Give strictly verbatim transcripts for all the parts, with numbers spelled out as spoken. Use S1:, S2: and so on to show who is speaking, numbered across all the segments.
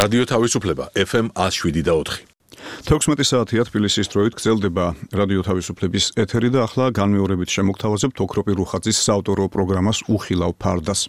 S1: რადიო თავისუფლება ეფ ემ one oh seven და four.
S2: თექვსმეტი საათია თბილისის დროით გრძელდება რადიო თავისუფლების ეთერი და ახლა განმეორებით შემოგთავაზებთ ოქროპი რუხაძის საავტორო პროგრამას უხილავ ფარდას.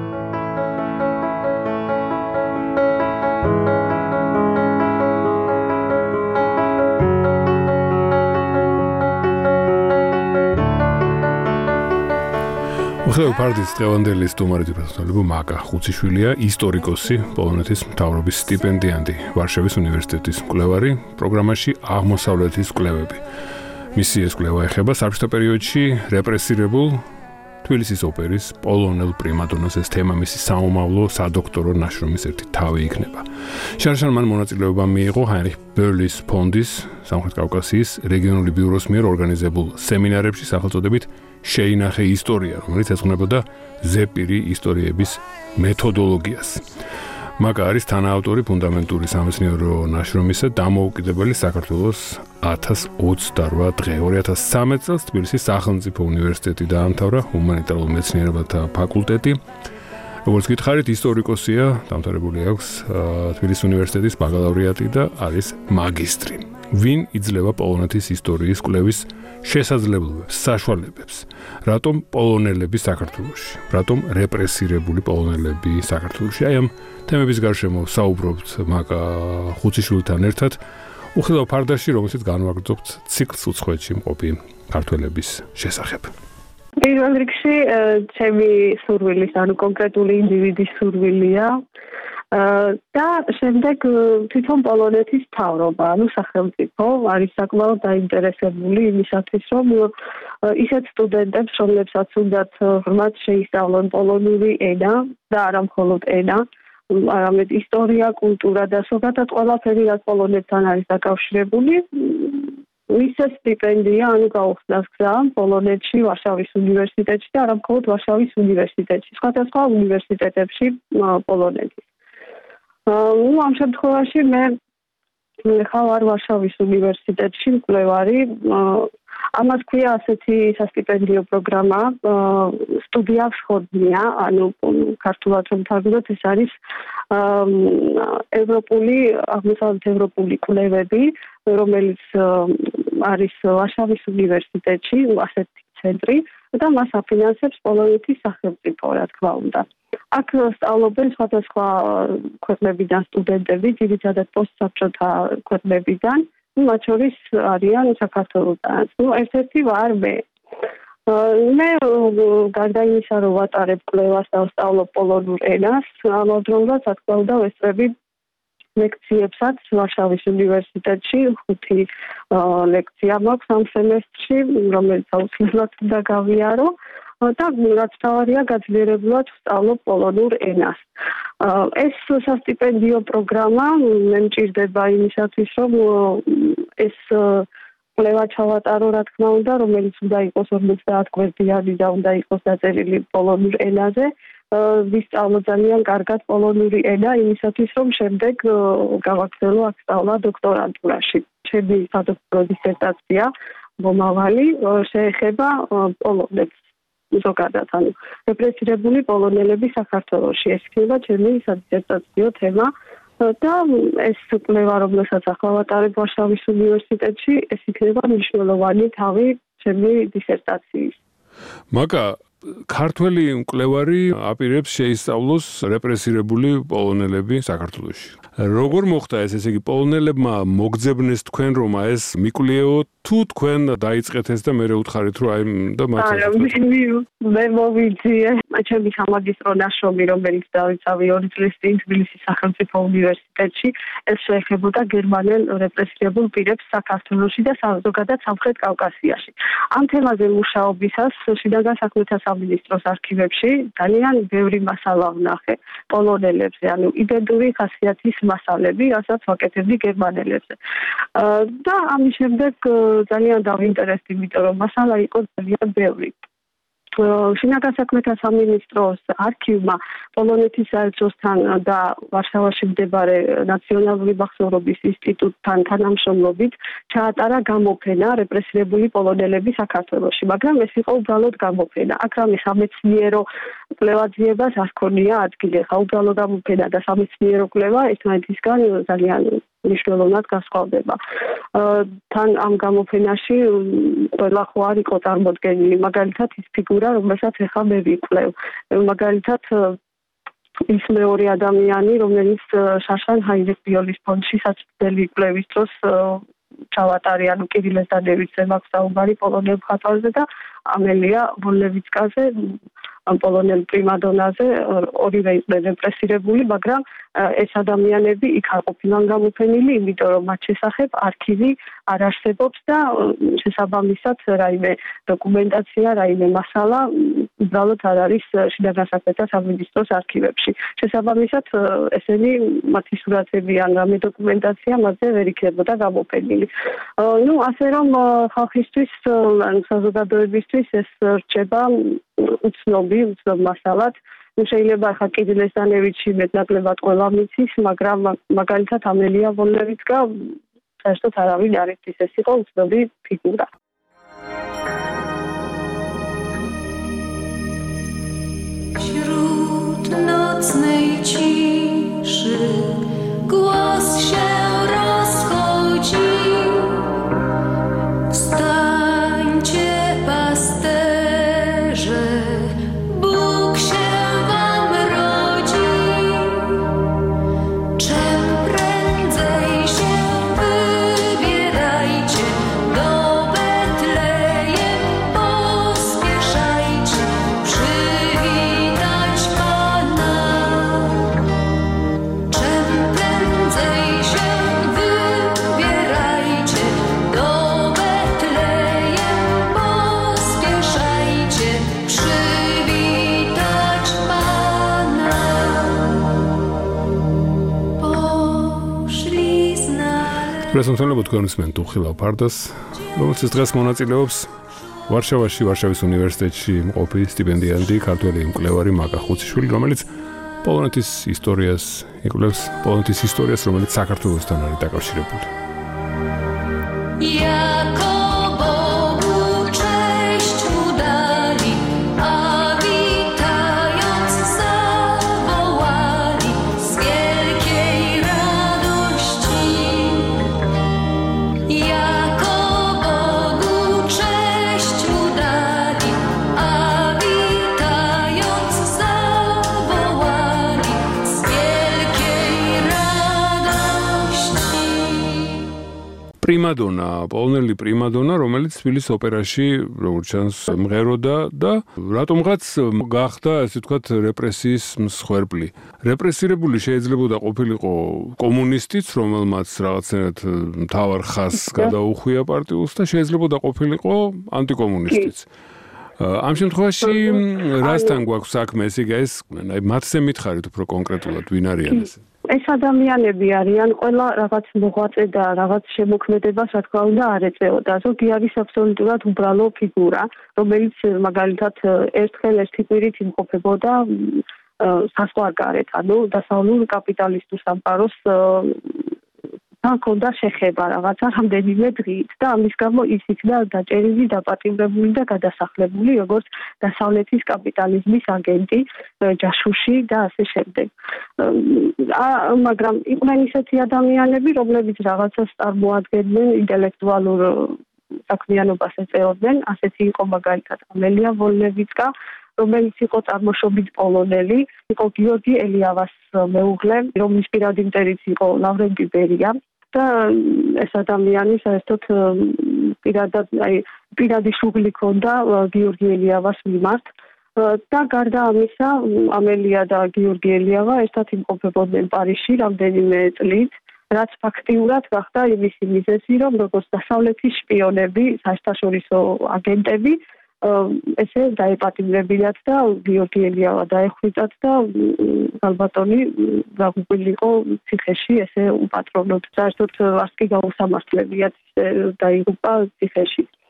S3: უხილავ ფარდის დღევანდელი სტუმარი პროფესორი მაკა ხუციშვილია, ისტორიკოსი, პოლონეთის მთავრობის სტიპენდიანტი, ვარშავის უნივერსიტეტის მკვლევარი, პროგრამაში აღმოსავლეთის კვლევები. მისი ეს კვლევა ეხება საბჭოთა პერიოდში რეპრესირებულ თბილისის ოპერის პოლონელ პრიმადონას. ეს თემა მისი საომავლო სადოქტორო ნაშრომის ერთი თავი იქნება. შარშან მან მონაწილეობა მიიღო ჰაინრიხ ბერლის ფონდის სამხრეთ კავკასიის რეგიონული ბიუროს მიერ ორგანიზებულ სემინარებში სახელწოდებით შეინახე ისტორია, რომელიც ეძღვნებოდა ზეპირი ისტორიების მეთოდოლოგიას. მაკა არის თანაავტორი ფუნდამენტური სამეცნიერო ნაშრომისა დამოუკიდებელი საქართველოს ათას ოცდაოთხ დღე. ორი ათას სამი წელს თბილისის სახელმწიფო უნივერსიტეტი დაამთავრა ჰუმანიტარულ მეცნიერებათა ფაკულტეტი. როგორც გითხარით, ისტორიკოსია, დამთავრებული აქვს თბილისის უნივერსიტეტის ბაკალავრიატი და არის მაგისტრი. ვინ იძლევა პოლონეთის ისტორიის კვლევის შესაძლებლობებს, საშუალებებს? რატომ პოლონელები საქართველოში? რატომ რეპრესირებული პოლონელები საქართველოში? აი ამ თემების გარშემო საუბრობთ მაკა ხუციშვილთან ერთად უხილავ ფარდაში, რომელსაც განვაგრძობთ ციკლს უცხოეთში მყოფი ქართველების შესახებ.
S4: პირველ რიგში ჩემი სურვილის, ანუ კონკრეტული ინდივიდის სურვილია და შემდეგ თვითონ პოლონეთის მთავრობა, ანუ სახელმწიფო არის საკმაოდ დაინტერესებული იმისათვის, რომ ისეთ სტუდენტებს, რომლებსაც უნდათ ღრმად შეისწავლონ პოლონური ენა და არა მხოლოდ ენა, არამედ ისტორია, კულტურა და ზოგადად ყველაფერი, რაც პოლონეთთან არის დაკავშირებული, ისე სტიპენდია, ანუ გაუხსნას გზა პოლონეთში, ვარშავის უნივერსიტეტში და არა მხოლოდ ვარშავის უნივერსიტეტში, სხვადასხვა უნივერსიტეტებში პოლონეთის. ნუ ამ შემთხვევაში მე ხარ ვარშავის უნივერსიტეტში მკვლევარი. ამას ქვია ასეთი სასტიპენდიო პროგრამა სტუდია ვსხოდნია, ანუ ქართულად რომ თარგმნოთ, ეს არის ევროპული, აღმოსავლეთ ევროპული კვლევები, რომელიც არის ვარშავის უნივერსიტეტში, ასეთი ცენტრი და მას აფინანსებს პოლონეთის სახელმწიფო, რა თქმა უნდა. აქ სწავლობენ სხვადასხვა ქვეყნებიდან სტუდენტები, ძირითადად პოსტსაბჭოთა ქვეყნებიდან, მათ შორის არიან საქართველოდანაც. ნუ ერთ-ერთი ვარ მე. მე გარდა იმისა, რომ ვატარებ კვლევას და ვსწავლობ პოლონურ ენას, ამავდროულად სათქმელდა ვესწრები ლექციებსაც ვარშავის უნივერსიტეტში, ხუთი ლექცია მაქვს ამ სემესტრში, რომელიც აუცილებლად უნდა გავიარო. და რაც თავარია გაძლიერებულად ვსწავლობ პოლონურ ენას. ეს სასტიპენდიო პროგრამა მე მჭირდება იმისათვის, რომ ეს კვლევა ჩავატარო, რა თქმა უნდა, რომელიც უნდა იყოს ორმოცდაათ გვერდიანი და უნდა იყოს დაწერილი პოლონურ ენაზე. ვისწავლო ძალიან კარგად პოლონური ენა იმისათვის, რომ შემდეგ გავაგრძელო აქ სწავლა დოქტორანტურაში. ჩემი სადოქტორო დისერტაცია მომავალი შეეხება პოლონეთს. ზოგადად, ანუ რეპრესირებული პოლონელები საქართველოში. ეს იქნება ჩემი სადისერტაციო თემა და ეს კვლევა, რომელსაც ახლა ვატარებ ვარშავის უნივერსიტეტში, ეს იქნება მნიშვნელოვანი თავი ჩემი დისერტაციის.
S3: მაკა ქართველი მკვლევარი აპირებს შეისწავლოს რეპრესირებული პოლონელები საქართველოში. როგორ მოხდა ეს, ესე იგი პოლონელებმა მოგძებნეს თქვენ, რომ ეს მიკვლეო თუ თქვენ დაიწყეთ ეს და მე უთხარით, რომ აი და მათ
S4: არა, მე მოვიძიე. ჩემი სამაგისტრო ნაშრომი, რომელიც დავიცავი ორი წლის წინ თბილისის სახელმწიფო უნივერსიტეტში, ეს შეეხებოდა გერმანელ რეპრესირებულ პირებს საქართველოში და ზოგადად სამხრეთ კავკასიაში. ამ თემაზე მუშაობისას შინაგან საქმეთა სამინისტროს არქივებში ძალიან ბევრი მასალა ვნახე პოლონელებზე, ანუ იდენტური ხასიათის მასალები, რასაც ვაკეთებდი გერმანელებზე. და ამის შემდეგ ძალიან დავინტერესდი, იმიტომ რომ მასალა იყო ძალიან ბევრი. შინაგან საქმეთა სამინისტროს არქივმა პოლონეთის საელჩოსთან და ვარშავაში მდებარე ნაციონალური მახსოვრობის ინსტიტუტთან თანამშრომლობით ჩაატარა გამოფენა რეპრესირებული პოლონელები საქართველოში, მაგრამ ეს იყო უბრალოდ გამოფენა. აქ რამე სამეცნიერო კვლევაძიებას არ ჰქონია ადგილი, ხა უბრალოდ გამოფენა და სამეცნიერო კვლევა ერთმანეთისგან ძალიან მნიშვნელოვნად განსხვავდება. თან ამ გამოფენაში ყველა ხო არ იყო წარმოდგენილი, მაგალითად ის ფიგურა, რომელსაც ეხლა მე ვიკვლევ. მაგალითად ის მეორე ადამიანი, რომელიც შაშან ჰაინრიხ-ბიოლის ფონდში საცდელი კვლევის დროს ჩავატარე, ანუ კირილ ზდანევიჩზე მაქვს საუბარი პოლონელ მხატვარზე და ამელია ვოლნევიცკაზე, პოლონელ პრიმადონაზე, ორივე იყვნენ რეპრესირებული, მაგრამ ეს ადამიანები იქ არ ყოფილან გამოფენილი, იმიტომ რომ მათ შესახებ არქივი არ არსებობს და შესაბამისად რაიმე დოკუმენტაცია, რაიმე მასალა უბრალოდ არ არის შინაგან საქმეთა სამინისტროს არქივებში. შესაბამისად ესენი მათი სურათები ან რამე დოკუმენტაცია მასზე ვერ იქნებოდა გამოფენილი. ნუ ასე რომ ხალხისთვის ან საზოგადოებისთვის ეს რჩება უცნობი, უცნობ მასალად. შეიძლება ახლა კირილ ზდანევიჩი მეტნაკლებად ყველა მიცის, მაგრამ მაგალითად ამელია ვოლნევიცკა საერთოდ არავინ არ იცის, ეს იყო უცნობი ფიგურა.
S5: Wśród nocnej ciszy głos się rozchodzi. Wstańcie, pasterze, Bóg się wam rodzi. Czym prędzej się wybierajcie, do Betlejem pospieszajcie, przywitać Pana. Czym prędzej się wybierajcie, do Betlejem pospieszajcie, przywitać Pana. Poszli znaleźć.
S3: პრესონტონებო თქვენის მენ ტუხილავ ფარდას, რომელსაც დღეს მონაწილეობს ვარშავაში, ვარშავის უნივერსიტეტში მყოფი სტიპენდიანტი, ქართველი მკვლევარი მაკა ხუციშვილი, რომელიც პოლონეთის ისტორიას იკვლევს, პოლონეთის ისტორიას, რომელიც საქართველოსთან არის დაკავშირებული.
S5: Jako Bogu cześć mu dali, a witając zawołali z wielkiej radości. Jako Bogu cześć mu dali, a witając zawołali z wielkiej radości.
S3: პრიმადონა, პოლონელი პრიმადონა, რომელიც თბილისის ოპერაში, როგორც ჩანს, მღეროდა და რატომღაც გახდა, ასე ვთქვათ, რეპრესიის მსხვერპლი. რეპრესირებული შეიძლებოდა ყოფილიყო კომუნისტიც, რომელმაც რაღაცნაირად მთავარ ხაზს გადაუხვია პარტიულს და შეიძლებოდა ყოფილიყო ანტიკომუნისტიც. ამ შემთხვევაში რასთან გვაქვს საქმე, ესე იგი ეს, აი მათზე მითხარით უფრო კონკრეტულად ვინ არიან ეს?
S4: ეს ადამიანები არიან ყველა რაღაც მოღვაწე და რაღაც შემოქმედებას, რა თქმა უნდა, არ ეწეოდა. ზოგი არის აბსოლუტურად უბრალო ფიგურა, რომელიც მაგალითად ერთხელ ერთი კვირით იმყოფებოდა საზღვარგარეთ, ანუ დასავლურ კაპიტალისტურ სამყაროს თან ქონდა შეხება რაღაცა რამდენიმე დღით და ამის გამო ის იქნა დაჭერილი, დაპატიმრებული და გადასახლებული როგორც დასავლეთის კაპიტალიზმის აგენტი, ჯაშუში და ასე შემდეგ. მაგრამ იყვნენ ისეთი ადამიანები, რომლებიც რაღაცას წარმოადგენდნენ, ინტელექტუალურ საქმიანობას ეწეოდნენ, ასეთი იყო მაგალითად ამელია ვოლნევიცკა, რომელიც იყო წარმოშობით პოლონელი, იყო გიორგი ელიავას მეუღლე, რომლის პირადი მტერიც იყო ლავრენტი ბერია და ეს ადამიანი საერთოდ პირადად, აი, პირადი შუღლი ჰქონდა გიორგი ელიავას მიმართ და გარდა ამისა, ამელია და გიორგი ელიავა ერთად იმყოფებოდნენ პარიზში რამდენიმე წლით, რაც ფაქტიურად გახდა იმისი მიზეზი, რომ როგორც დასავლეთის შპიონები, საერთაშორისო აგენტები ესე დაეპატიმრებინათ და გიორგი ელიავა დაეხვიტათ და ალბათონი დაგუყილიყო ციხეში ესე უპატრონოდ. საერთოდ არც კი გაუსამართლებიათ დაიღუპა ციხეში.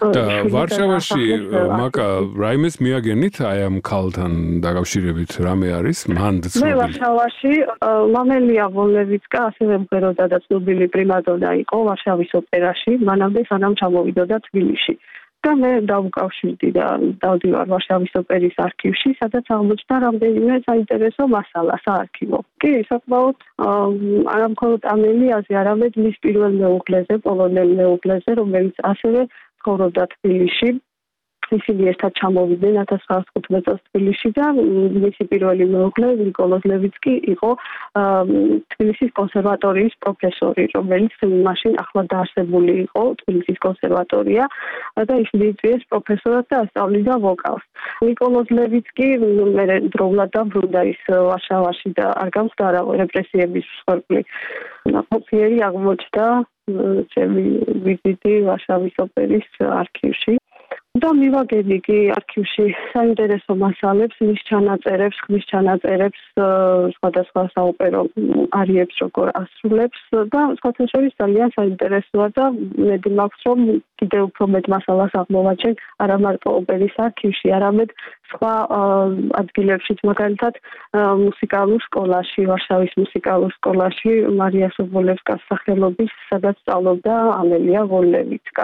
S3: და ვარშავაში მაკა რაიმეს მიაგენით აი ამ ქალთან დაკავშირებით რამე არის მან
S4: მე
S3: ცნობილი
S4: ვარშავაში მამელია ვოლევიცკა ასევე მღეროდა და ცნობილი პრიმადონა იყო ვარშავის ოპერაში მანამდე სანამ ჩამოვიდოდა თბილისში და მე დავუკავშირდი და დავდივარ ვარშავის ოპერის არქივში სადაც აღმოჩნდა რამდენიმე საინტერესო მასალა საარქივო კი საკმაოდ არა მხოლოდ ამელიაზე არამედ მის პირველ მეუღლეზე პოლონელ მეუღლეზე რომელიც ასევე ცხოვრობდა თბილისში ისინი ერთად ჩამოვიდნენ ათას ცხრაასი თხუთმეტ წელს თბილისში და მისი პირველი მეუღლე ნიკოლოზ ლევიცკი იყო თბილისის კონსერვატორიის პროფესორი რომელიც მაშინ ახლად დაარსებული იყო თბილისის კონსერვატორია და ის მიიწვიეს პროფესორად და ასწავლიდა ვოკალს ნიკოლოზ ლევიცკი მე დროულად დაბრუნდა ის ვარშავაში და არ გამხდარა რეპრესიების მსხვერპლი ნაყოფიერი აღმოჩნდა ჩემი ვიზიტი ვარშავის ოპერის არქივში და მივაგები კი არქივში საინტერესო მასალებს, მის ჩანაწერებს, ხმის ჩანაწერებს, სხვადასხვა საოპერო არიებს როგორ ასრულებს და სხვათა შორის ძალიან საინტერესოა და მედი მაქვს რომ კიდევ უფრო მეტ მასალას აღმოვაჩენ არა მარტო ოპერის არქივში, არამედ სხვა ადგილებშიც, მაგალითად მუსიკალურ სკოლაში, ვარშავის მუსიკალურ სკოლაში მარია სობოლევსკას სახელობის, სადაც სწავლობდა ამელია ვოლევიცკა.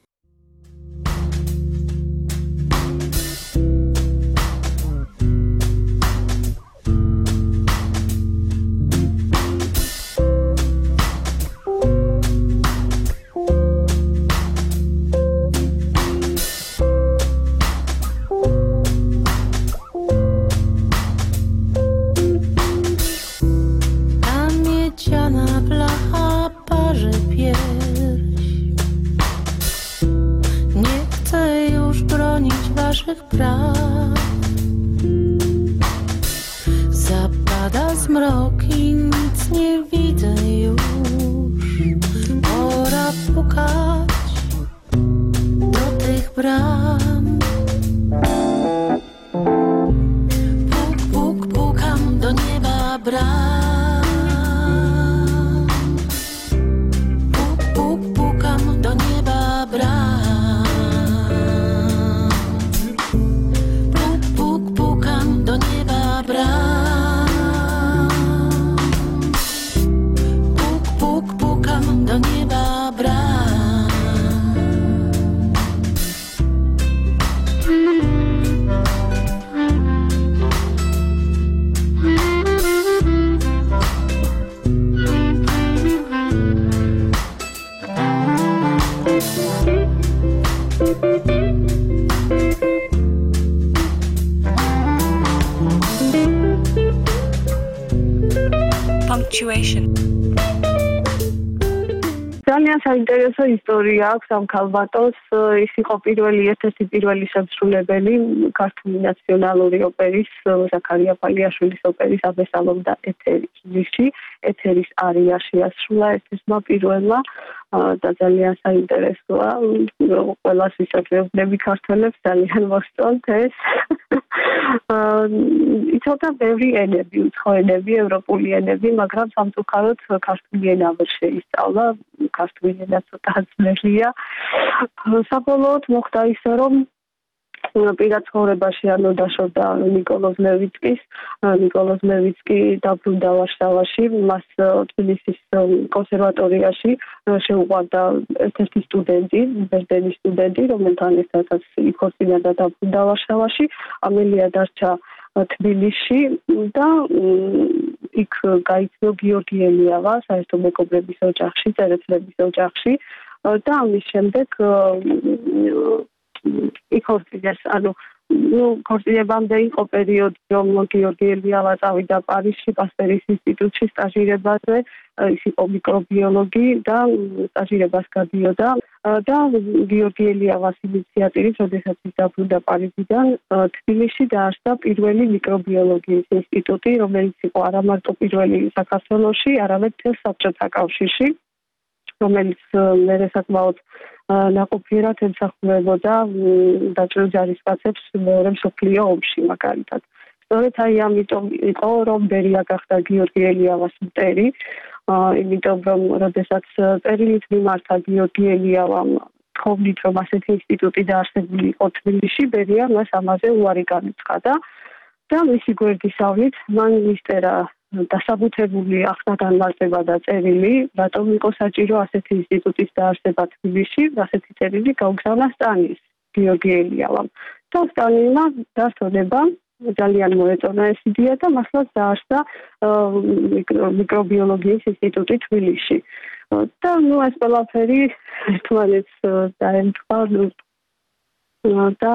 S5: Waszych praw zapada zmrok i nic nie widzę już pora pukać do tych bram puk, puk, pukam do nieba bram puk, puk, pukam do nieba bram
S6: Punctuation.
S4: ძალიან საინტერესო ისტორია აქვს ამ ქალბატონს. ის იყო პირველი ერთ-ერთი პირველი შემსრულებელი ქართული ნაციონალური ოპერის ზაქარია ფალიაშვილის ოპერის აბესალომდა ეთერში, ეთერის არიაში ასრულა ერთ-ერთმა პირველმა და ძალიან საინტერესოა. ყველას ვისაუბრები ქართველებს ძალიან მოსწონთ ეს. იცოდა ბევრი ენები, უცხო ენები, ევროპული ენები, მაგრამ სამწუხაროდ ქართული ენა ვერ შეისწავლა, ქართული ენა ცოტა ძნელია. საბოლოოდ მოხდა ისე, რომ პირად ცხოვრებაში ანუ დაშორდა ნიკოლოზ ლევიცკის, ნიკოლოზ ლევიცკი დაბრუნდა ვარშავაში, მას თბილისის კონსერვატორიაში შეუყვარდა ერთ-ერთი სტუდენტი, ბერძენი სტუდენტი, რომელთან ერთადაც იქორწინა და დაბრუნდა ვარშავაში, ამელია დარჩა თბილისში და იქ გაიცნო გიორგი ელიავა საერთო მეგობრების ოჯახში, წერეთლების ოჯახში და ამის შემდეგ იქორწინეს, ანუ ну, ქორწინებამდე იყო პერიოდი, რომ გიორგი ელიავა წავიდა პარიზში, პასტერის ინსტიტუტში სტაჟირებაზე, ის იყო მიკრობიოლოგი და სტაჟირებას გადიოდა და გიორგი ელიავას ინიციატივით, როდესაც ის დაბრუნდა პარიზიდან, თბილისში დაარსდა პირველი მიკრობიოლოგიის ინსტიტუტი, რომელიც იყო არა მარტო პირველი საქართველოში, არამედ მთელ საბჭოთა კავშირში, რომელიც მერე საკმაოდ ნაყოფიერად ემსახურებოდა დაჭრილ ჯარისკაცებს მეორე მსოფლიო ომში მაგალითად. სწორედ აი ამიტომ იყო, რომ ბერია გახდა გიორგი ელიავას მტერი, იმიტომ რომ როდესაც წერილით მიმართა გიორგი ელიავამ ცხოვნით, რომ ასეთი ინსტიტუტი დაარსებული იყო თბილისში, ბერია მას ამაზე უარი განუცხადა და მისი გვერდისავლით მან მისწერა დასაბუთებული ახლა განმარტება და წერილი, რატომ იყო საჭირო ასეთი ინსტიტუტის დაარსება თბილისში, ასეთი წერილი გაუგზავნა სტალინის გიორგი ელიავამ. და სტალინმა დასწოდება ძალიან მოეწონა ეს იდეა და მართლაც დაარსდა მიკრობიოლოგიის ინსტიტუტი თბილისში. და ნუ ეს ყველაფერი ერთმანეთს დაემთხვა და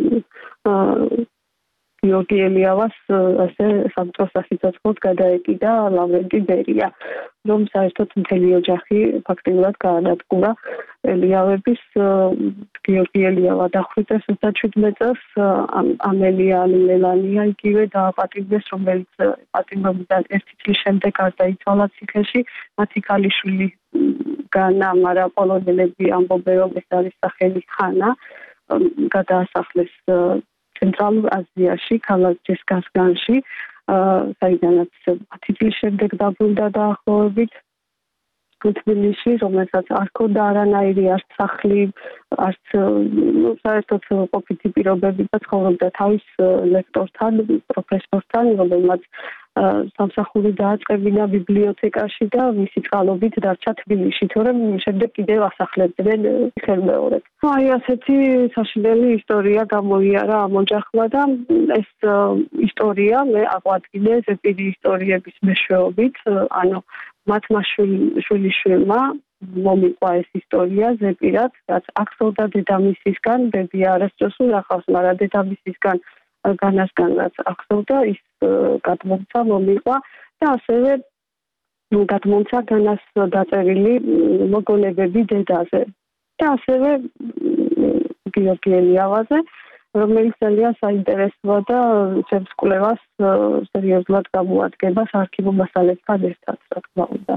S4: გიორგი ელიავას ასე სამწუხაროდ სასიცოცხლოდ გადაეკიდა ლავრენტი ბერია, რომ საერთოდ მთელი ოჯახი ფაქტიურად გაანადგურა. ელიავების გიორგი ელიავა დახვრიტეს ოცდაშვიდმეტ წელს, ამელია მელანია იგივე დააპატიმრეს, რომელიც პატიმრობიდან ერთი წლის შემდეგ გარდაიცვალა ციხეში. მათი ქალიშვილი განა, მაგრამ პოლონელები ამბობენ, რომ ეს არის სახელი ხანა, გადაასახლეს ცენტრალურ აზიაში, ქალაქ ჯესკასგანში, საიდანაც ათი წლის შემდეგ დაბრუნდა დაახლოებით თბილისში, რომელსაც არ ჰქონდა არანაირი არც სახლი, არც ნუ საერთოდ ყოფითი პირობები და ცხოვრობდა თავის ლექტორთან, პროფესორთან, რომელმაც სამსახური დააწყებინა ბიბლიოთეკაში და მისი წყალობით დარჩა თბილისში, თორემ შემდეგ კიდევ ასახლებდნენ ხელმეორედ. აი ასეთი საშინელი ისტორია გამოიარა ამ ოჯახმა და ეს ისტორია მე აღვადგინე ზეპირი ისტორიების მეშვეობით, ანუ მათმა შვილიშვილმა მომიყვა ეს ისტორია ზეპირად, რაც ახსოვდა დედამისისგან, ბებია არასდროს უახავს, მაგრამ დედამისისგან განასგან რაც ახსოვდა, ის გადმოცა მომიყვა და ასევე გადმოცა განას დაწერილი მოგონებები დედაზე და ასევე გიორგი ელიავაზე, რომელიც ძალიან საინტერესოა და ჩემს კვლევას სერიოზულად გამოადგება საარქივო მასალებთან ერთად, რა თქმა უნდა.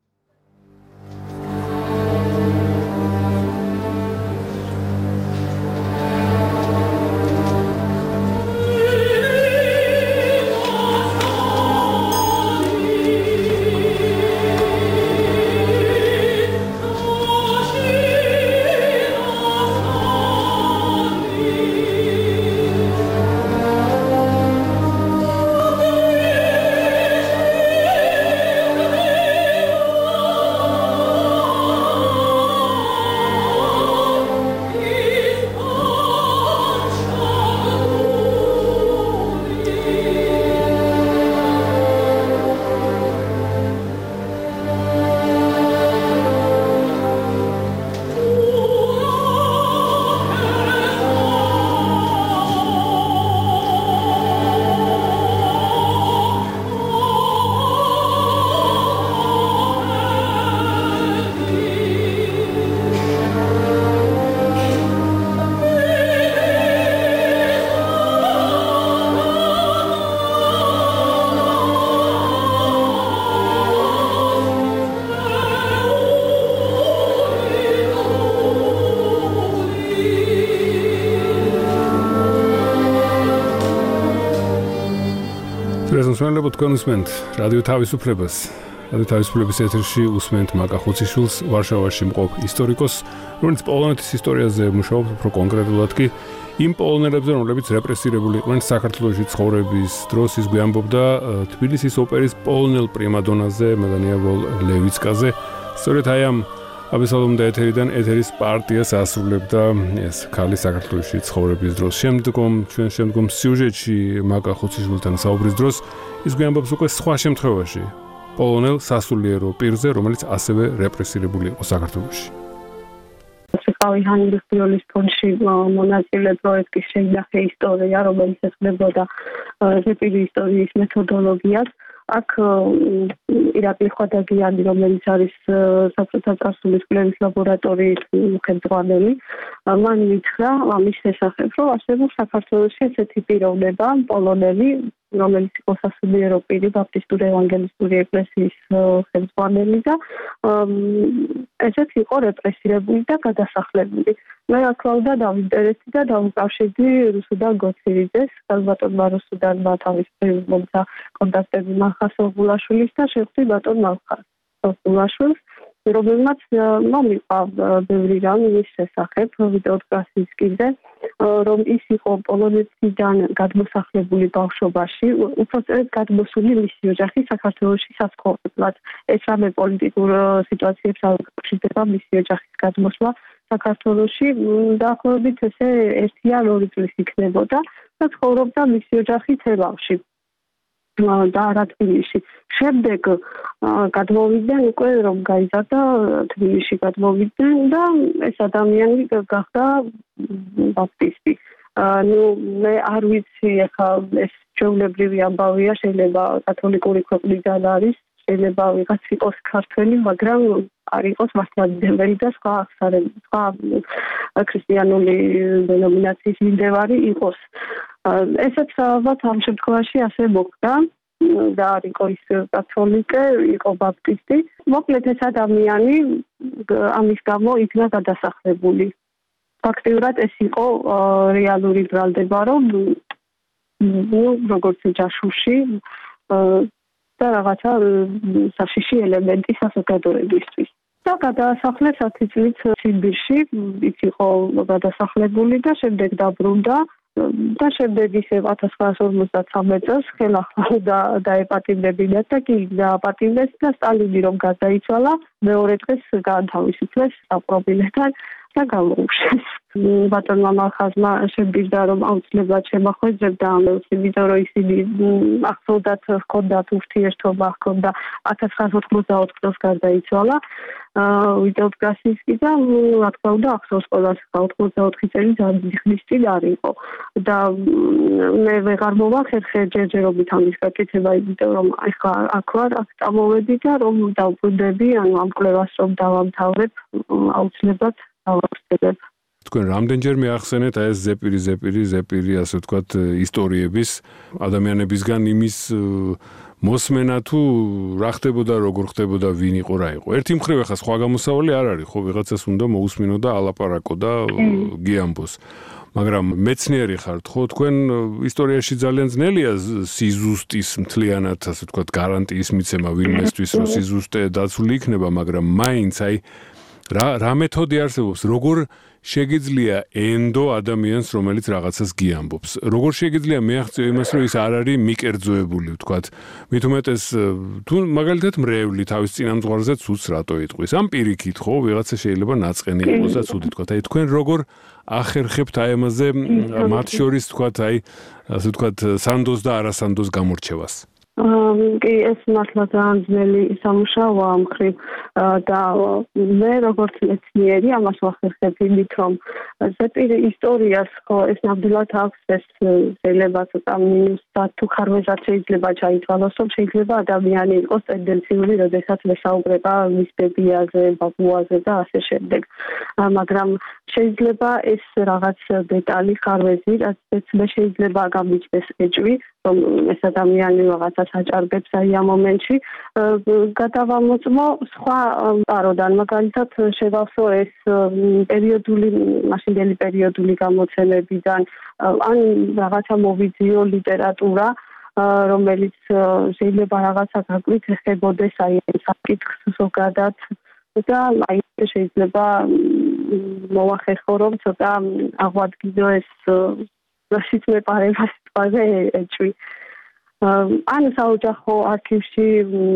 S3: მსმენელებო, თქვენ უსმენთ რადიო თავისუფლებას. რადიო თავისუფლების ეთერში უსმენთ მაკა ხუციშვილს, ვარშავაში მყოფ ისტორიკოსს, რომელიც პოლონეთის ისტორიაზე მუშაობს, უფრო კონკრეტულად კი იმ პოლონელებზე, რომლებიც რეპრესირებული იყვნენ საქართველოში ცხოვრების დროს. ის გვიამბობდა თბილისის ოპერის პოლონელ პრიმადონაზე, მელანია ლევიცკაზე. სწორედ აი ამ აბესალომდა ეთერიდან ეთერის პარტიას ასრულებდა ეს ქალი საქართველოში ცხოვრების დროს. შემდგომ ჩვენ შემდგომ სიუჟეტში მაკა ხუციშვილთან საუბრის დროს ის გვიამბობს უკვე სხვა შემთხვევაში პოლონელ სასულიერო პირზე, რომელიც ასევე რეპრესირებული იყო საქართველოში.
S4: ციხავი ჰაინრიხ ბიოლის ფონდში მონაწილე პროექტის შეინახე ისტორია, რომელიც ეხლებოდა ზეპირი ისტორიის მეთოდოლოგიას. აქ ირაკლი ხვადაგიანი, რომელიც არის საბჭოთა წარსულის კვლევის ლაბორატორიის ხელმძღვანელი, მან მითხრა ამის შესახებ, რომ არსებობს საქართველოში ესეთი პიროვნება, პოლონელი, რომელიც იყო სასულიერო პირი ბაპტისტური ევანგელისტური ეკლესიის ხელმძღვანელი და ესეც იყო რეპრესირებული და გადასახლებული. მე ახლავდა დავინტერესდი და დავუკავშირდი რუსუდან გოცირიძეს, ბატონმა რუსუდანმა თავის მომცა კონტაქტები მახას ოგულაშვილის და შეხვდი ბატონ მახას ოგულაშვილს რომელმაც მომიყვა ბევრი რამ მის შესახებ ვიდეოდკასისკიზე, რომ ის იყო პოლონეთიდან გადმოსახლებული ბავშვობაში, უпростоრად გადმოსული მისი ოჯახი საქართველოში საცხოვრებლად. ეს რამე პოლიტიკურ სიტუაციებს აუკავშირდება მისი ოჯახის გადმოსვლა საქართველოში, დაახლოებით ესე ერთი ან ორი წლის იქნებოდა და ცხოვრობდა მისი ოჯახი თელავში. და არა თბილისში. შემდეგ გადმოვიდნენ უკვე რომ გაიზარდა თბილისში გადმოვიდნენ და ეს ადამიანი გახდა ბაპტისტი. ნუ მე არ ვიცი ახლა ეს ჩვეულებრივი ამბავია, შეიძლება კათოლიკური ქვეყნიდან არის, შეიძლება ვიღაც იყოს ქართველი, მაგრამ არ იყოს მართლმადიდებელი და სხვა სხვა ქრისტიანული დენომინაციის მიმდევარი იყოს. ესეც ალბათ ამ შემთხვევაში ასე მოხდა და არ იყო ის კათოლიკე, იყო ბაპტისტი. მოკლედ ეს ადამიანი ამის გამო იქნა გადასახლებული. ფაქტიურად ეს იყო რეალური ბრალდება, რომ ნუ როგორც ჯაშუში და რაღაცა საშიში ელემენტი საზოგადოებისთვის. და გადაასახლეს ათი წლით ციმბირში, ის იყო გადასახლებული და შემდეგ დაბრუნდა და შემდეგ ისე ათას ცხრაასი ორმოცდათრამეტ წელს ხელახლა დაეპატიმრებინათ და კი დააპატიმრეს და სტალინი რომ გარდაიცვალა, მეორე დღეს გაანთავისუფლეს საპყრობილეთთან და გამოუშვეს. ბატონმა მალხაზმა შემბირდა რომ აუცილებლად შემახვედრებდა ამელს, იმიტომ რომ ისინი ახლოდათ ჰქონდათ ურთიერთობა, ჰქონდა ათას ცხრაასი ოთხმოცდაოთხ წელს გარდაიცვალა ვიდეოდკასისკი და რა თქმა უნდა ახსოვს ყველას ოთხმოცდაოთხი წელი ძალიან დიდი ხნის წინ არ იყო და მე ვეღარ მოვახერხე ჯერჯერობით ამის გაკეთება, იმიტომ რომ ახლა აქ ვარ, აქ წამოვედი და რომ დავბრუნდები, ანუ ამ კვლევას რომ დავამთავრებ, აუცილებლად დავახსენებ.
S3: თქვენ რამდენჯერმე ახსენეთ აი ეს ზეპირი ზეპირი ზეპირი ასე ვთქვათ ისტორიების ადამიანებისგან იმის მოსმენა თუ რა ხდებოდა, როგორ ხდებოდა, ვინ იყო, რა იყო. ერთი მხრივ ახლა სხვა გამოსავალი არ არის, ხო, ვიღაცას უნდა მოусმინო და ალაპარაკო და გიამბოს. მაგრამ მეცნიერი ხართ, ხო, თქვენ ისტორიაში ძალიან ძნელია სიზუსტის მთლიანად, ასე ვთქვათ, გარანტიის მიცემა ვინმესთვის, რომ სიზუსტე დაცული იქნება, მაგრამ მაინც აი რა რა მეთოდი არსებობს, როგორ შეგიძლია ენდო ადამიანს, რომელიც რაღაცას გიამბობს. როგორ შეგიძლია მეაღწიო იმას, რომ ის არ არის მიკერძოებული, ვთქვათ. მით უმეტეს თუ მაგალითად მრევლი თავის წინამძღვარზე ცუდს რატო იტყვის. ამ პირიქით, ხო, ვიღაცა შეიძლება ნაწყენი იყოს და ცუდი თქვათ. აი თქვენ როგორ ახერხებთ აი ამაზე მათ შორის, ვთქვათ, აი ასე ვთქვათ, სანდოს და არასანდოს გამორჩევას.
S4: კი, ეს მართლა ძალიან ძნელი სამუშაოა ამ მხრივ და მე როგორც მეცნიერი ამას ვახერხებ იმით, რომ ზეპირი ისტორიას ხო ეს ნამდვილად აქვს, ეს შეიძლება ცოტა მინუსად თუ ხარვეზად შეიძლება ჩაითვალოს, რომ შეიძლება ადამიანი იყოს ტენდენციური, როდესაც მესაუბრება მის ბებიაზე, ბაბუაზე და ასე შემდეგ. მაგრამ შეიძლება ეს რაღაც დეტალი ხარვეზი, რაც მე შეიძლება გამიჩნდეს ეჭვი, რომ ეს ადამიანი რაღაცას აჭარბებს აი ამ მომენტში, გადავამოწმო სხვა პაროდან, მაგალითად შევავსო ეს პერიოდული, მაშინდელი პერიოდული გამოცემებიდან, ან რაღაცა მოვიძიო ლიტერატურა, რომელიც შეიძლება რაღაცა გაკვით ეხებოდეს აი ეს საკითხს ზოგადად და აი შეიძლება მოვახერხო, რომ ცოტა აღვადგინო ეს რაშიც მეპარება სიტყვაზე ეჭვი. ან საოჯახო არქივში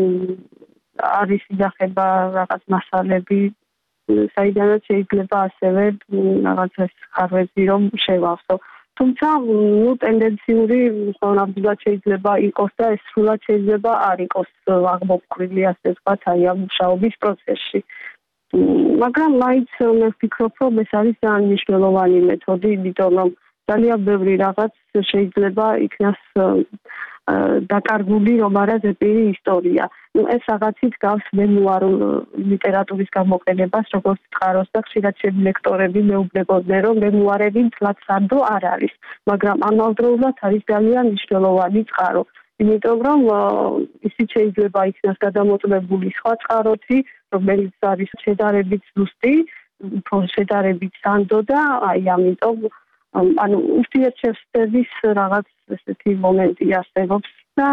S4: არის ინახება რაღაც მასალები, საიდანაც შეიძლება ასევე რაღაცა ხარვეზი რომ შევავსო. თუმცა ნუ ტენდენციური ნამდვილად შეიძლება იყოს და ეს სრულად შეიძლება არ იყოს აღმოფხვილი, ასე ვთქვათ, აი ამ მუშაობის პროცესში. მაგრამ მაინც მე ვფიქრობ, რომ ეს არის ძალიან მნიშვნელოვანი მეთოდი, იმიტომ რომ ძალიან ბევრი რაღაც შეიძლება იქნას დაკარგული, რომ არა ზეპირი ისტორია. ეს რაღაცით გავს მემუარულ ლიტერატურის გამოყენებას, როგორც წყაროს და ხშირად ლექტორები მეუბნებოდნენ, რომ მემუარები მთლად სანდო არ არის, მაგრამ ამავდროულად არის ძალიან მნიშვნელოვანი წყარო. იმიტომ რომ ისიც შეიძლება იქნას გადამოწმებული სხვა წყაროთი, რომელიც არის შედარებით ზუსტი, შედარებით სანდო და აი ამიტომ ანუ ურთიერთშევსების რაღაც ესეთი მომენტი არსებობს და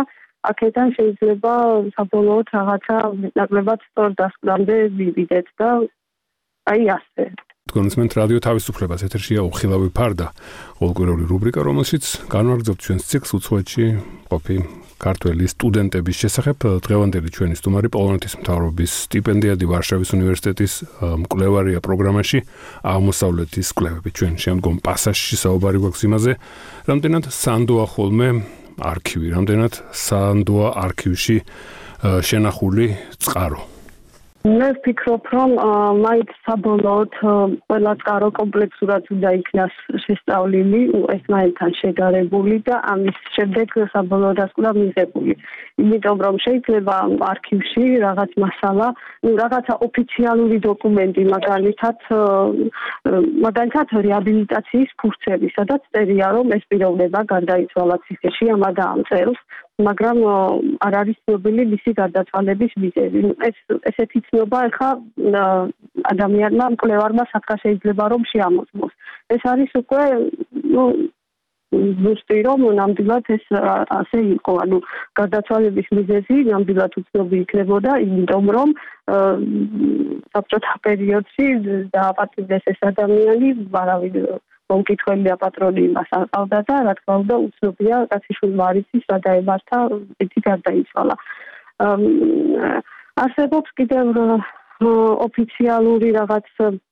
S4: აქედან შეიძლება საბოლოოდ რაღაცა ნაკლებად სწორ დასკვნამდე მივიდეთ და აი ასე.
S3: თქვენსმენთ რადიო თავისუფლებას ეთერშია უხილავი ფარდა, ყოველკვირეული რუბრიკა, რომელშიც განვაგრძობთ ჩვენს ციკლს უცხოეთში ყოფი ქართველი სტუდენტების შესახებ. დღევანდელი ჩვენი სტუმარი პოლონეთის მთავრობის სტიპენდიადი ვარშავის უნივერსიტეტის მკვლევარია პროგრამაში აღმოსავლეთის კვლევები. ჩვენ შემდგომ პასაჟში საუბარი გვაქვს იმაზე, რამდენად სანდოა ხოლმე არქივი, რამდენად სანდოა არქივში შენახული წყარო.
S4: მე ვფიქრობ, რომ მაინც საბოლოოდ ყველა წყარო კომპლექსურად უნდა იქნას შესწავლილი, ეს მაინცთან შედარებული და ამის შემდეგ საბოლოოდ დასკვნა მიღებული. იმიტომ რომ შეიძლება არქივში რაღაც მასალა, ну რაღაცა ოფიციალური დოკუმენტი, მაგალითად, მაგალითად რეაბილიტაციის ფურცელი, სადაც წერია, რომ ეს პიროვნება გარდაიცვალა ციხეში ამ და ამ წელს, მაგრამ არ არის ცნობილი მისი გარდაცვალების მიზეზი. ეს ესეთი ცნობა ახლა ადამიანმა, მკვლევარმა სათხა შეიძლება რომ შეამოწმოს. ეს არის უკვე, ну, ზუსტი რომ ნამდვილად ეს ასე იყო, ანუ გარდაცვალების მიზეზი ნამდვილად უცნობი იქნებოდა, იმიტომ რომ საბჭოთა პერიოდში დააპატიმრეს ეს ადამიანი, ვარავინ მომკითხველი აპატრონი იმას აყავდა და რა თქმა უნდა უცნობია კაციშვილმა არ იცის რა დაემართა, იცი გარდაიცვალა. არსებობს კიდევ ოფიციალური რაღაც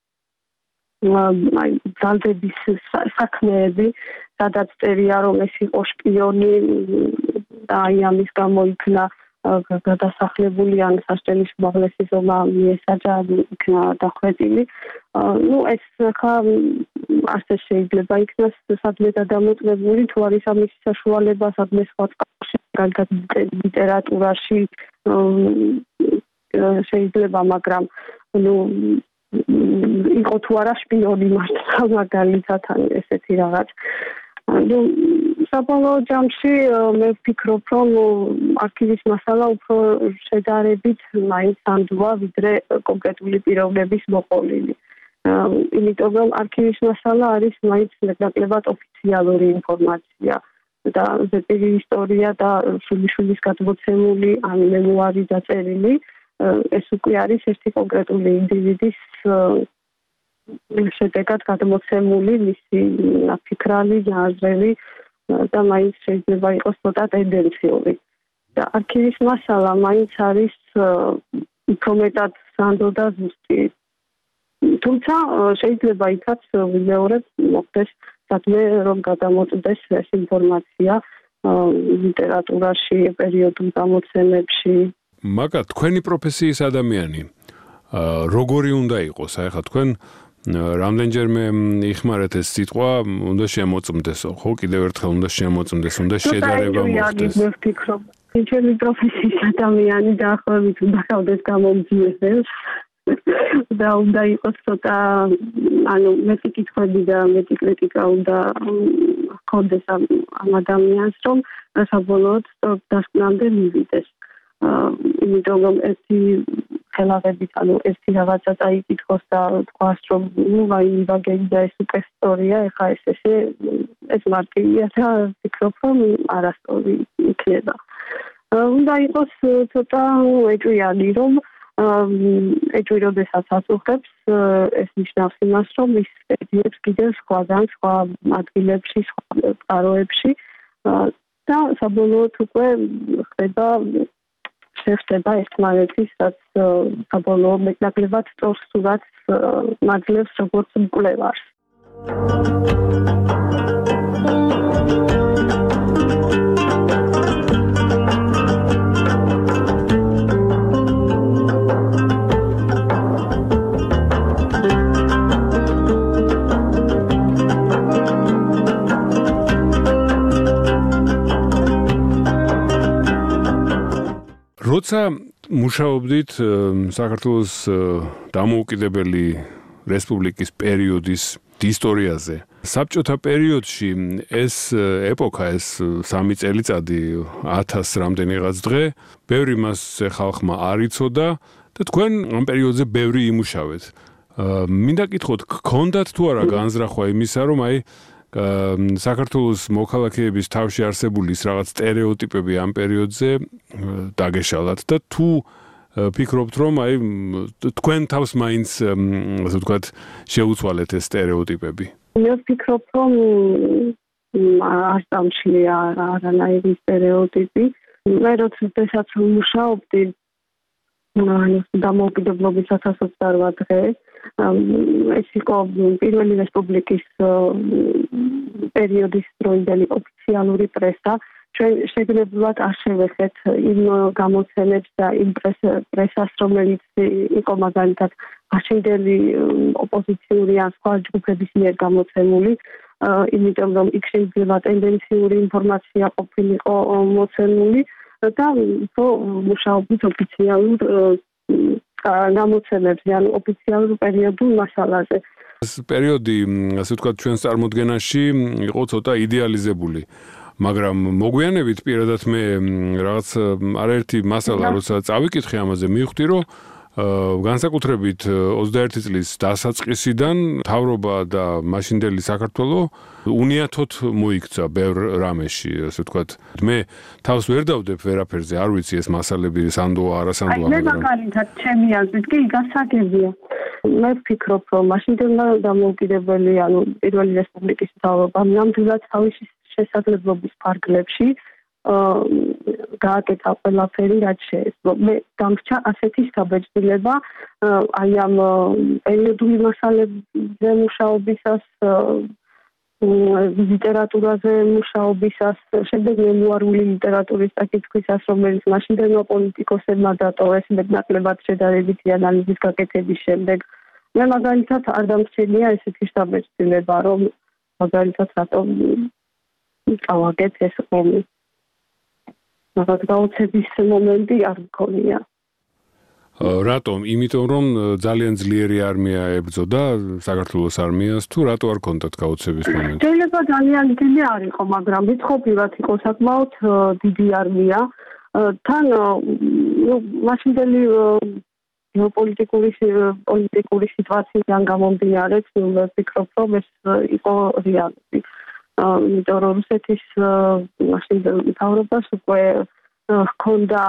S4: აი ძალდების საქმეები, სადაც წერია რომ ეს იყო შპიონი და აი ამის გამო იქნა გადასახლებული ან სასჯელის უმაღლესი ზომა მიესაჯა, იქნა დახვეწილი. ну ეს ხა ასე შეიძლება იქნას სადმე გადამოწმებული, თუ არის ამის საშუალება სადმე სხვა წყაროში, ლიტერატურაში შეიძლება, მაგრამ ну იყო თუ არა შპიონი მართლა მაგალითად ესეთი რაღაც. ну საბოლოო ჯამში მე ვფიქრობ, რომ არქივის მასალა უფრო შედარებით მაინც სანდოა, ვიდრე კონკრეტული პიროვნების მოყოლილი. იმიტომ რომ არქივის მასალა არის მაინც ნაკლებად ოფიციალური ინფორმაცია და ზეპირი ისტორია და შვილიშვილის გადმოცემული ან მემუარი დაწერილი, ეს უკვე არის ერთი კონკრეტული ინდივიდის შედეგად გადმოცემული მისი ნაფიქრალი, აზრები და მაინც შეიძლება იყოს ცოტა ტენდენციური. და არქივის მასალა მაინც არის უფრო მეტად სანდო და ზუსტი. თუმცა შეიძლება იქაც ვიმეორებ მოხდეს სადმე რომ გადამოწმდეს ეს ინფორმაცია ლიტერატურაში, პერიოდულ გამოცემებში.
S3: მაგა თქვენი პროფესიის ადამიანი როგორი უნდა იყოს? აი ხა თქვენ რამდენჯერმე იხმარეთ ეს სიტყვა, უნდა შემოწმდეს, ხო, კიდევ ერთხელ უნდა შემოწმდეს, უნდა შედარება მოხდეს.
S4: მე ვფიქრობ, ჩემი პროფესიის ადამიანი დაახლოებით უნდა გავდეს გამომძიებელს და უნდა იყოს ცოტა, ანუ მეტი კითხვები და მეტი კრიტიკა უნდა ჰქონდეს ამ ადამიანს, რომ საბოლოოდ დასკვნამდე მივიდეს. იმიტომ რომ ერთი ხელაღებით, ანუ ერთი რაღაცა წაიკითხოს და თქვას, რომ ნუ აი ვაგენი და ეს უკვე ისტორია, ეხა ეს ესე ეს მარტივია და ვფიქრობ, რომ არასწორი იქნება. უნდა იყოს ცოტა ეჭვიანი, რომ ეჭვი როდესაც აწუხებს, ეს ნიშნავს იმას, რომ ის ეძიებს კიდევ სხვადან სხვა ადგილებში, სხვა წყაროებში და საბოლოოდ უკვე ხდება შეხება ერთმანეთის, რაც საბოლოო მეტნაკლებად სწორ სურათს მაძლევს როგორც მკვლევარს.
S3: როცა მუშაობდით საქართველოს დამოუკიდებელი რესპუბლიკის პერიოდის ისტორიაზე, საბჭოთა პერიოდში ეს ეპოქა, ეს სამი წელიწადი, ათას რამდენიღაც დღე, ბევრი მასზე ხალხმა არ იცოდა და თქვენ ამ პერიოდზე ბევრი იმუშავეთ. მინდა გითხოთ, გქონდათ თუ არა განზრახვა იმისა, რომ აი საქართველოს მოქალაქეების თავში არსებული ის რაღაც სტერეოტიპები ამ პერიოდზე დაგეშალათ და თუ ფიქრობთ რომ აი თქვენ თავს მაინც ასე ვთქვათ შეუცვალეთ ეს სტერეოტიპები?
S4: მე ვფიქრობ რომ არ დამშლია არანაირი სტერეოტიპი. მე როდესაც ვმუშაობდი დამოუკიდებლობის ათასოცდაორ დღე ეს იყო პირველი რესპუბლიკის პერიოდის დროინდელი ოფიციალური პრესა. ჩვენ შეგნებულად არ შევეხეთ იმ გამოცემებს და იმ პრესას, რომელიც იყო მაგალითად მაშინდელი ოპოზიციური ან სხვა ჯგუფების მიერ გამოცემული, იმიტომ რომ იქ შეიძლება ტენდენციური ინფორმაცია ყოფილიყო მოცემული და უფრო მუშაობთ ოფიციალურ გამოცემებზე, ანუ ოფიციალურ პერიოდულ მასალაზე.
S3: ეს პერიოდი, ასე ვთქვათ, ჩვენს წარმოდგენაში იყო ცოტა იდეალიზებული. მაგრამ მოგვიანებით პირადად მე რაღაც არაერთი მასალა როცა წავიკითხე ამაზე მივხვდი რომ განსაკუთრებით ოცდაერთი წლის დასაწყისიდან მთავრობა და მაშინდელი საქართველო უნიათოდ მოიქცა ბევრ რამეში, ასე ვთქვათ. მე თავს ვერ დავდებ ვერაფერზე, არ ვიცი ეს მასალები სანდოა, არასანდოა,
S4: მაგრამ მე მაგალითად ჩემი აზრით კი გასაგებია. მე ვფიქრობ, რომ მაშინდელმა დამოუკიდებელი, ანუ პირველი რესპუბლიკის მთავრობამ ნამდვილად თავისი შესაძლებლობის ფარგლებში გააკეთა ყველაფერი, რაც შეეძლო. მე დამრჩა ასეთი საბეჭდილება აი ამ პერიოდული მასალებზე მუშაობისას, ლიტერატურაზე მუშაობისას, შემდეგ მემუარული ლიტერატურის წაკითხვისას, რომელიც მაშინდელმა პოლიტიკოსებმა დატოვეს მეტნაკლებად შედარებითი ანალიზის გაკეთების შემდეგ. მე მაგალითად არ დამრჩენია ესეთი საბეჭდილება, რომ მაგალითად რატომ გავაკეთ ეს ომი. მაგრამ გაუცების მომენტი არ მქონია.
S3: რატომ? იმიტომ რომ ძალიან ძლიერი არმია ებრძოდა საქართველოს არმიას თუ რატო არ ქონდათ გაუცების მომენტი?
S4: შეიძლება ძალიან დიდი არ იყო, მაგრამ ვიტყობრივად იყო საკმაოდ დიდი არმია. თან ნუ მაშინდელი გეოპოლიტიკური პოლიტიკური სიტუაციიდან გამომდინარე, მე ვფიქრობ, რომ ეს იყო რეალური. იმიტომ რომ რუსეთის მაშინდელ მთავრობას უკვე ჰქონდა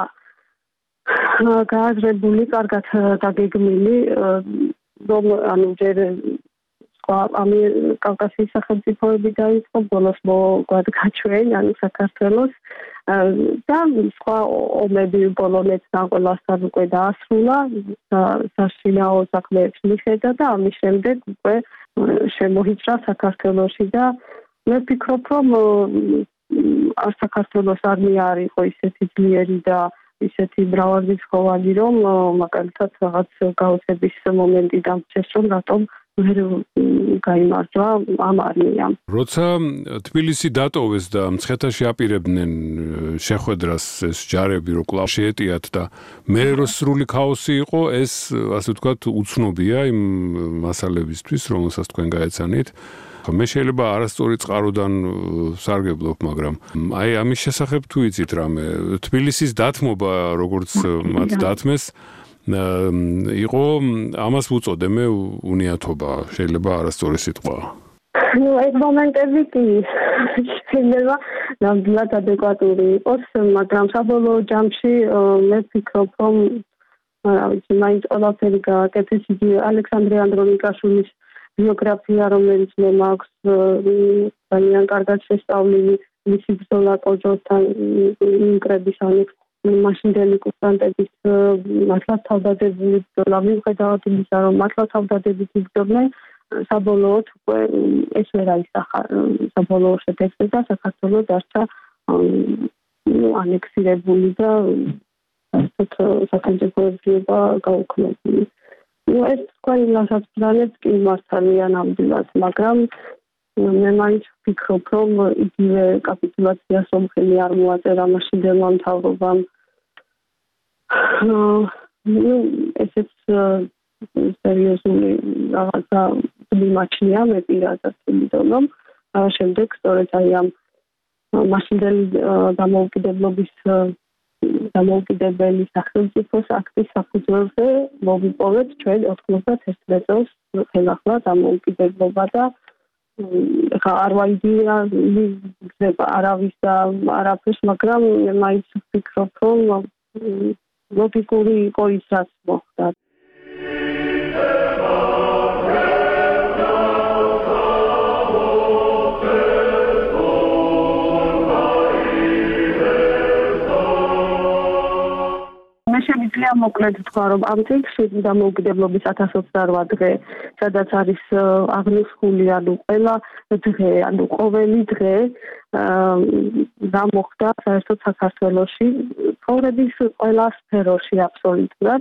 S4: გააზრებული, კარგად დაგეგმილი, რომ ანუ ჯერ სხვა კავკასიის სახელმწიფოები დაიწყო, ბოლოს მოგვადგაჩვენ, ანუ საქართველოს და სხვა ომები პოლონეთთან ყველასთან უკვე დაასრულა, საშინაო საქმეებს მიხედა და ამის შემდეგ უკვე შემოიჭრა საქართველოში და მე ვფიქრობ, რომ საქართველოს არმია არ იყო ისეთი ძლიერი და ისეთი მრავალრიცხოვანი, რომ მაგალითად რაღაც გაუცების მომენტი დამრჩეს, რომ რატომ ვერ გაიმარჯვა ამ არმიამ.
S3: როცა თბილისი დატოვეს და მცხეთაში აპირებდნენ შეხვედრას ეს ჯარები, რომ კვლავ შეეტიათ და მე რო სრული ქაოსი იყო, ეს ასე ვთქვათ უცნობია იმ მასალებისთვის, რომელსაც თქვენ გაეცანით. მე შეიძლება არასწორი წყაროდან სარგებლობ, მაგრამ აი ამის შესახებ თუ იცით რამე, თბილისის დათმობა, როგორც მათ დათმეს, იყო ამას ვუწოდე მე უნიათობა, შეიძლება არასწორი სიტყვა.
S4: ნუ ეს მომენტები კი შეიძლება ნამდვილად ადეკვატური იყოს, მაგრამ საბოლოო ჯამში მე ვფიქრობ, რომ რა ვიცი, მაინც ყველაფერი გააკეთეს. იგი ალექსანდრე ანდრონიკაშვილის ბიოგრაფია, რომელიც მე მაქვს ძალიან კარგად შესწავლილი, მისი ბრძოლა კოჯოსთან ინკრების ანუ მაშინდელი კურსანტების მართლაც თავდადებული ბრძოლა, მიუხედავად იმისა, რომ მართლაც თავდადებით იბრძოდნენ, საბოლოოდ უკვე ეს ვერ აისახა საბოლოო შედეგზე და საქართველოს დარჩა ანექსირებული და ასეთ სახელმწიფოება გაუქმებული. ნუ ეს თქვენი ლაშქრობებს კი მართალია ნამდვილად, მაგრამ მე მაინც ვფიქრობ, რომ იგივე კაპიტულაციას ომხელი არ მოაწერა მაშინდელმა მთავრობამ. ნუ ესეც სერიოზული რაღაცა მიმაჩნია მე პირადად, იმიტომ რომ შემდეგ სწორედ აი ამ მაშინდელი დამოუკიდებლობის დამოუკიდებელი სახელმწიფოს აქტის საფუძველზე მოვიპოვეთ ჩვენ ოთხმოცდაერთი წელს ხელახლა დამოუკიდებლობა და ხა არ ვაიდია გზება არავის და არაფერს, მაგრამ მაინც ვფიქრობ, რომ ლოგიკური იყო ის, რაც მოხდა. მე შემიძლია მოკლედ თქვა, რომ ამ წიგნში დამოუკიდებლობის ათას ოცდაორ დღე, სადაც არის აღნიშნული, ანუ ყველა დღე, ანუ ყოველი დღე რა მოხდა საერთოდ საქართველოში, ცხოვრების ყველა სფეროში აბსოლუტურად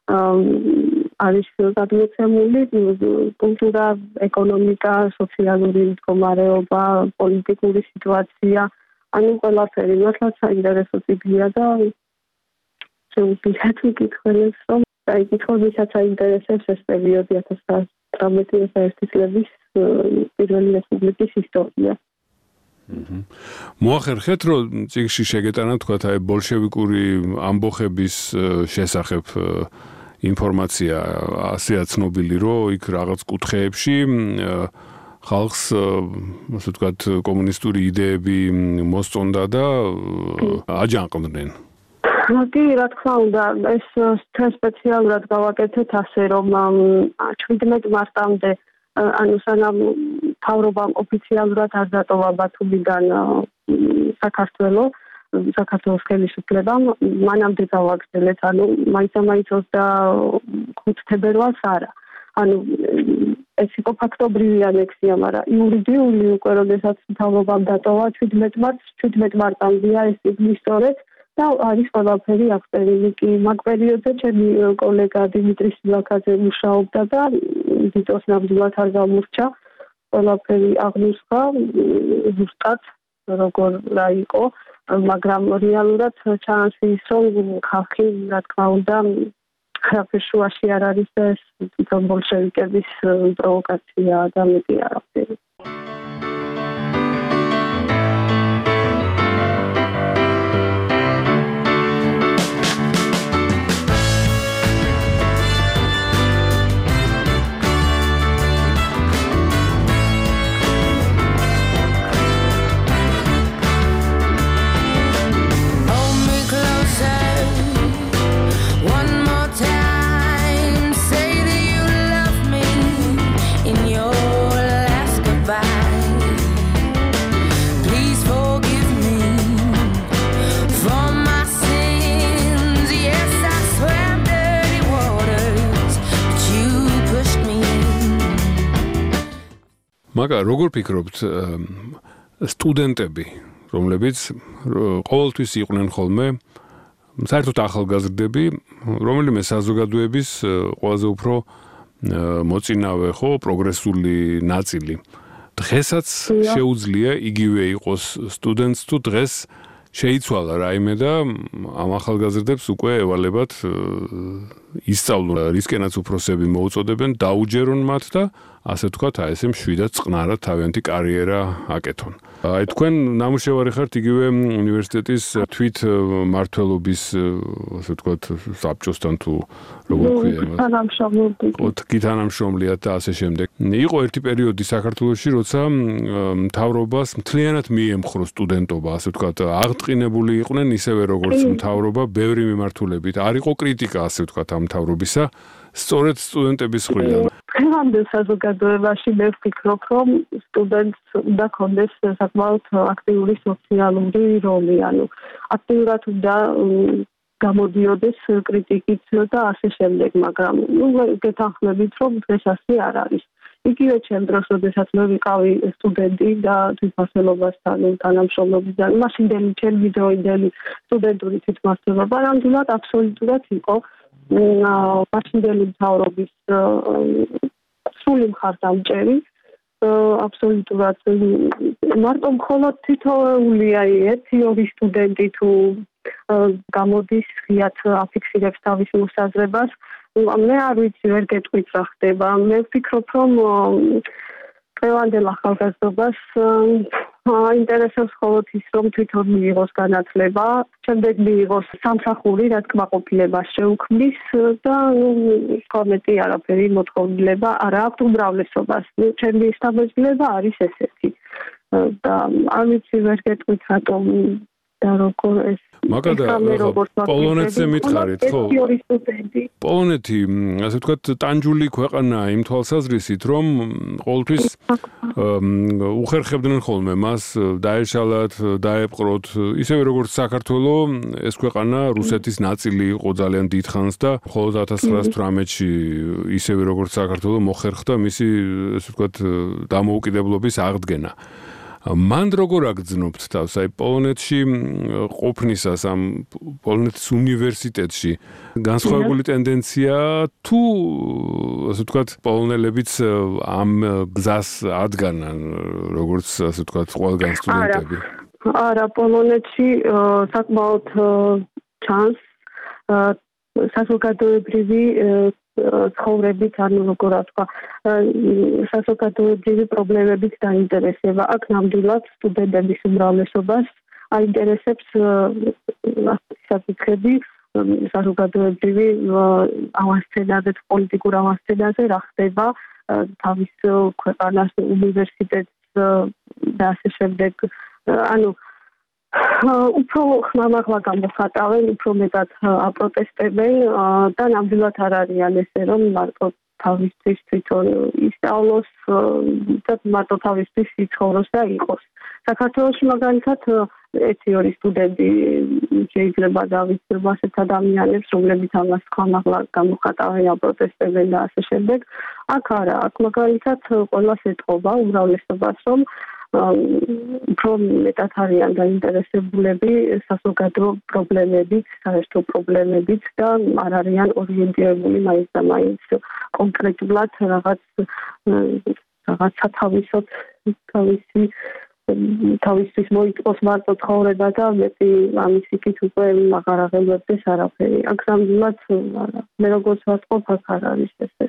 S4: არის გადმოცემული კულტურა, ეკონომიკა, სოციალური მდგომარეობა, პოლიტიკური სიტუაცია, ანუ ყველაფერი, მართლაც საინტერესო წიგნია და შეუძლიათ მკითხველებს, რომ საინტერესოებისაც აინტერესებს ეს პერიოდი ათას ცხრამეტი საერთო წლების პირველი რესპუბლიკის ისტორია.
S3: მოახერხეთ, რომ წიგნში შეგეტანა თქვა აი ბოლშევიკური ამბოხების შესახებ ინფორმაცია ასეა ცნობილი, რომ იქ რაღაც კუთხეებში ხალხს, ასე ვთქვათ, კომუნისტური იდეები მოსწონდა და აჯანყდნენ.
S4: კი, რა თქმა უნდა, ეს სპეციალურად გავაკეთეთ ასე, რომ შვიდმეტ მარტამდე, ანუ სანამ მთავრობამ ოფიციალურად არ დატოვა ბათუმიდან საქართველოს, საქართველოს ხელისუფლებამ, მანამდე გავაგრძელეთ, ანუ მაინც-მაინც ოცდახუთ თებერვალს არა. ანუ ეს იყო ფაქტობრივი ანექსია, მაგრამ იურიდიული უკვე როდესაც მთავრობამ დატოვა შვიდმეტ მარტს, შვიდმეტ მარტამდეა ეს წიგნი სწორედ და არის ყველაფერი აღწერილი. კი, მაგ პერიოდზე ჩემი კოლეგა დიმიტრი სილაქაძე მუშაობდა და დიდოს ნამდვილად არ გამორჩა. ყველაფერი აღნიშნა ზუსტად როგორ რა იყო, მაგრამ რეალურად ჩანს ის, რომ ხალხი, რა თქმა უნდა, ხალხის შუაში არ არის და ეს თვითონ ბოლშევიკების პროვოკაცია და მეტი არაფერი.
S3: მაგრამ როგორ ფიქრობთ, სტუდენტები, რომლებიც ყოველთვის იყვნენ ხოლმე საერთოდ ახალგაზრდები, რომელიმე საზოგადოების ყველაზე უფრო მოწინავე, ხო, პროგრესული ნაწილი. დღესაც შეუძლია იგივე იყოს სტუდენტს თუ დღეს შეიცვალა რაიმე და ამ ახალგაზრდებს უკვე ევალებათ ისწავლონ რისკენაც უფროსები მოუწოდებენ, დაუჯერონ მათ და ასე ვთქვათ, აი ესე მშვიდად წყნარად თავიანთი კარიერა აკეთონ. აი თქვენ ნამუშევარი ხართ იგივე უნივერსიტეტის თვით მმართველობის, ასე ვთქვათ, საბჭოსთან თუ როგორ ქვია იმას. თანამშრომლიად და ასე შემდეგ. იყო ერთი პერიოდი საქართველოში, როცა მთავრობას მთლიანად მიემხრო სტუდენტობა, ასე ვთქვათ, აღტყინებული იყვნენ ისევე როგორც მთავრობა ბევრი მიმართულებით. არ იყო კრიტიკა, ასე ვთქვათ, ამ მთავრობისა, სწორედ სტუდენტების მხრიდან.
S4: დღევანდელ საზოგადოებაში მე ვფიქრობ, რომ სტუდენტს უნდა ქონდეს საკმაოდ აქტიური სოციალური როლი, ანუ აქტიურად უნდა გამოდიოდეს კრიტიკით და ასე შემდეგ, მაგრამ ნუ გეთანხმებით, რომ დღეს ასე არ არის. იგივე ჩემ დროს, როდესაც მე ვიყავი სტუდენტი და თვითმმართველობასთან თანამშრომლობიდან, მაშინდელი ჩემი დროინდელი სტუდენტური თვითმმართველობა ნამდვილად აბსოლუტურად იყო მაშინდელი მთავრობის სრული მხარდამჭერი, აბსოლუტურად მარტო მხოლოდ თითოეული აი ერთი ორი სტუდენტი თუ გამოდის ღიად აფიქსირებს თავის მოსაზრებას, მე არ ვიცი, ვერ გეტყვით რა ხდება. მე ვფიქრობ, რომ დღევანდელ ახალგაზრდობას აინტერესებს მხოლოდ ის, რომ თვითონ მიიღოს განათლება, შემდეგ მიიღოს სამსახური, რაც კმაყოფილებას შეუქმნის და სხვა მეტი არაფერი მოთხოვნილება არ აქვს უმრავლესობას. ჩემი შთაბეჭდილება არის ესეთი. და არ ვიცი ვერ გეტყვით რატომ და როგორ ეს
S3: მაგადა პოლონეთზე მითხარით, ხო? პოლონეთი, ასე ვთქვათ, ტანჯული ქვეყანაა იმ თვალსაზრისით, რომ ყოველთვის უხერხებდნენ ხოლმე მას დაეშალათ, დაეპყროთ, ისევე როგორც საქართველოს ეს ქვეყანა რუსეთის ნაწილი იყო ძალიან დიდხანს და მხოლოდ ათას ცხრაას თვრამეტში ისევე როგორც საქართველოს მოხერხდა მისი, ასე ვთქვათ, დამოუკიდებლობის აღდგენა. მან როგორ აგრძნობთ თავს, აი პოლონეთში ყოფნისას ამ პოლონეთის უნივერსიტეტში განსხვავებული ტენდენცია თუ ასე ვთქვათ პოლონელებიც ამ გზას ადგანან როგორც ასე ვთქვათ ყველგან სტუდენტები?
S4: არა, პოლონეთში საკმაოდ ჩანს საზოგადოებრივი ცხოვრებით, ანუ როგორ ვთქვა, საზოგადოებრივი პრობლემებით დაინტერესება. აქ ნამდვილად სტუდენტების უმრავლესობას აინტერესებს საკითხები საზოგადოებრივი ავანსცენაზე, პოლიტიკურ ავანსცენაზე, რა ხდება თავის ქვეყანას, უნივერსიტეტს და ასე შემდეგ. ანუ უფრო ხმამაღლა გამოხატავენ, უფრო მეტად აპროტესტებენ და ნამდვილად არ არიან ესე, რომ მარტო თავისთვის თვითონ ისწავლოს და მარტო თავისთვის იცხოვროს და იყოს. საქართველოში მაგალითად ერთი ორი სტუდენტი შეიძლება დავიცნობ ასეთ ადამიანებს, რომლებიც ამას ხმამაღლა გამოხატავენ, აპროტესტებენ და ასე შემდეგ. აქ არა, აქ მაგალითად ყველას ეტყობა უმრავლესობას, რომ უფრო მეტად არიან დაინტერესებულები საზოგადო პრობლემებით, საერთო პრობლემებით და არ არიან ორიენტირებული მაინც და მაინც კონკრეტულად რაღაც რაღაც სათავისოთ თავისი თავისთვის მოიწყოს მარტო ცხოვრება და მეტი ამის იქით უკვე აღარ აღელვებდეს არაფერი. აქ ნამდვილად მე როგორც ვატყობ, აქ არ არის ესე.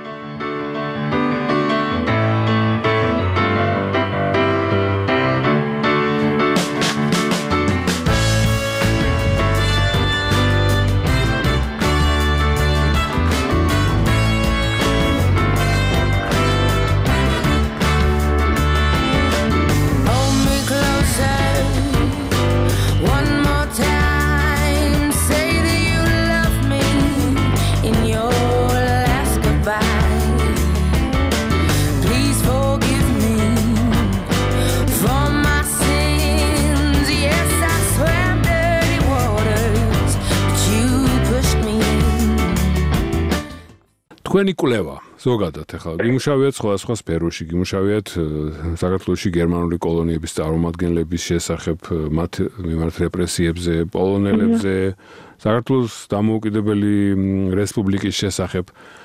S3: თქვენი კვლევა ზოგადად ახლა იმუშავიათ სხვადასხვა სფეროში, იმუშავიათ საქართველოში გერმანული კოლონიების წარმომადგენლების შესახებ, მათ მიმართ რეპრესიებზე, პოლონელებზე, საქართველოს დამოუკიდებელი რესპუბლიკის შესახებ.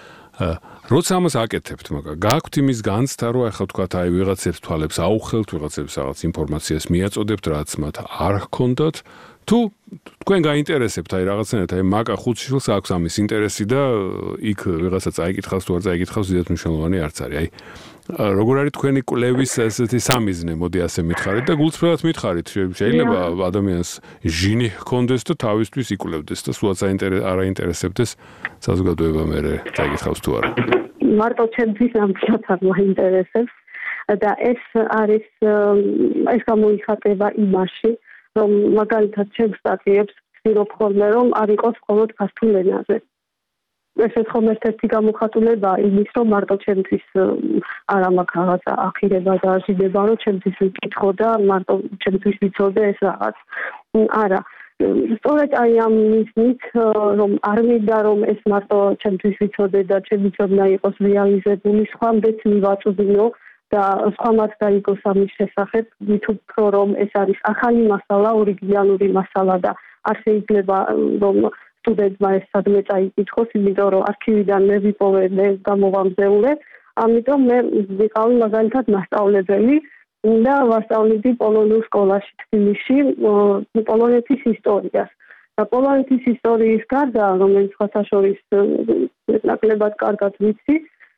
S3: როცა ამას აკეთებთ, მაგრამ გააქვთ იმის განცდა, რომ ახლა თქვათ, აი ვიღაცებს თვალებს აუხელთ, ვიღაცებს რაღაც ინფორმაციას მიაწოდებთ, რაც მათ არ ჰქონდათ. თუ თქვენ გაინტერესებთ აი რაღაცნაირად აი მაკა ხუთშვილს აქვს ამის ინტერესი და იქ ვიღაცა წაიკითხავს თუ არ წაიკითხავს ზედათ მნიშვნელოვანი არც არის. აი როგორ არის თქვენი კვლევის ესეთი სამიზნე, მოდი ასე მითხარით და გულწრფელად მითხარით, შეიძლება ადამიანს ჟინი ჰქონდეს და თავისთვის იკვლევდეს და სულაც არ აინტერესებდეს საზოგადოება მერე წაიკითხავს თუ არა.
S4: მარტო ჩემთვის ნამდვილად არ მაინტერესებს და ეს არის ეს გამოიხატება იმაში, რომ მაგალითად ჩემს სტატიებს ვცდილობ ხოლმე, რომ არ იყოს მხოლოდ ქართულ ენაზე. ესეც ხომ ერთ-ერთი გამოხატულებაა იმის, რომ მარტო ჩემთვის არა მაქვს რაღაცა ახირება და აზრდება, რომ ჩემთვის ვიკითხო და მარტო ჩემთვის ვიცოდე ეს რაღაც. არა. სწორედ აი ამ მიზნით, რომ არ მინდა, რომ ეს მარტო ჩემთვის ვიცოდე და ჩემი ცოდნა იყოს რეალიზებული, სხვამდეც მივაწვდინო და სხვამაც გაიგოს ამის შესახებ, მით უფრო რომ ეს არის ახალი მასალა, ორიგინალური მასალა და არ შეიძლება რომ სტუდენტმა ეს სადმე წაიკითხოს, იმიტომ რომ არქივიდან მე ვიპოვე, მე გამოვამზეულე, ამიტომ მე ვიყავი მაგალითად მასწავლებელი და ვასწავლედი პოლონურ სკოლაში თბილისში პოლონეთის ისტორიას. და პოლონეთის ისტორიის გარდა, რომელიც სხვათა შორის ნაკლებად კარგად ვიცი,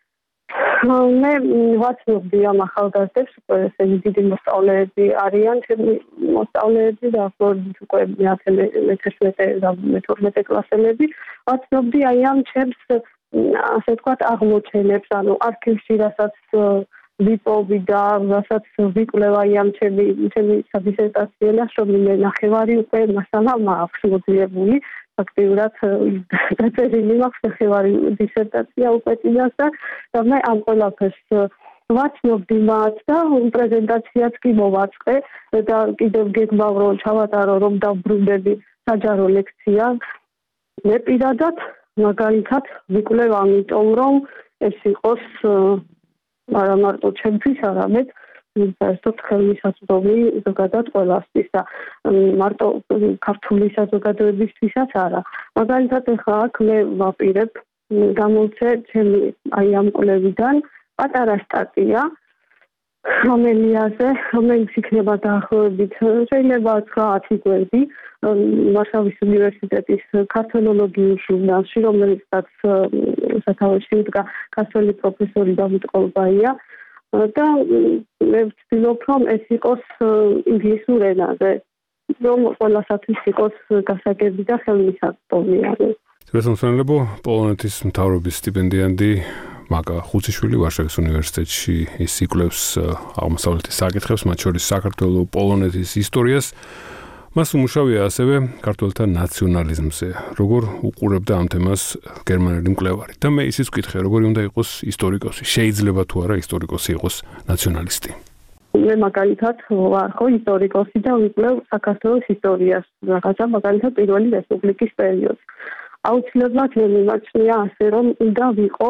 S4: მე ვაცნობდი ამ ახალგაზრდებს, უკვე ესენი დიდი მოსწავლეები არიან, ჩემი მოსწავლეები და უკვე მეთერთმეტე და მეთორმეტე კლასელები, ვაცნობდი აი ამ ჩემს ასე ვთქვათ აღმოჩენებს, ანუ არქივში რასაც ვიპოვი და რასაც ვიკვლევ აი ამ ჩემი ჩემი სადისერტაციო ნაშრომი მე ნახევარი უკვე მასალა მაქვს მოძიებული. Fakturiat დაწერილი მაქვს ნახევარი დისერტაცია უკვე წინას და მე ამ ყველაფერს ვაცნობდი მათ და პრეზენტაციაც კი მოვაწყე და კიდევ გეგმავ რომ ჩავატარო რომ დავბრუნდები საჯარო ლექცია მე პირადად მაგალითად ვიკვლევ ამიტომ რომ ეს იყოს არა მარტო ჩემთვის არამედ საერთოდ ხელმისაწვდომი ზოგადად ყველასთვის და მარტო ქართული საზოგადოებისთვისაც არა. მაგალითად ახლა აქ მე ვაპირებ გამოვცე ჩემი აი ამ კვლევიდან პატარა სტატია რომელიაზე რომელიც იქნება დაახლოებით შეიძლება ცხრაათი გვერდი ვარშავის უნივერსიტეტის ქართველოლოგიის ჟურნალში რომელსაც სათავეში უდგა ქართველი პროფესორი დავით ყოლბაია და მე ვცდილობ რომ ეს იყოს ინგლისურ ენაზე რომ ყველასათვის იყოს გასაგები და ხელმისაწვდომი არის.
S3: Წესმსმენელებო პოლონეთის მთავრობის სტიპენდიანტი მაკა ხუციშვილი ვარშავის უნივერსიტეტში ის იკვლევს აღმოსავლეთის საკითხებს, მათ შორის საქართველოს პოლონეთის ისტორიას. მას უმუშავია ასევე ქართველთა ნაციონალიზმზე, როგორ უყურებდა ამ თემას გერმანელი მკვლევარი. და მე ისიც ვკითხე, როგორი უნდა იყოს ისტორიკოსი, შეიძლება თუ არა ისტორიკოსი იყოს ნაციონალისტი.
S4: მე მაგალითად ვარ ხო ისტორიკოსი და ვიკვლევ საქართველოს ისტორიას, რაღაცა მაგალითად პირველი რესპუბლიკის პერიოდს. აუცილებლად მე მიმაჩნია ასე რომ უნდა ვიყო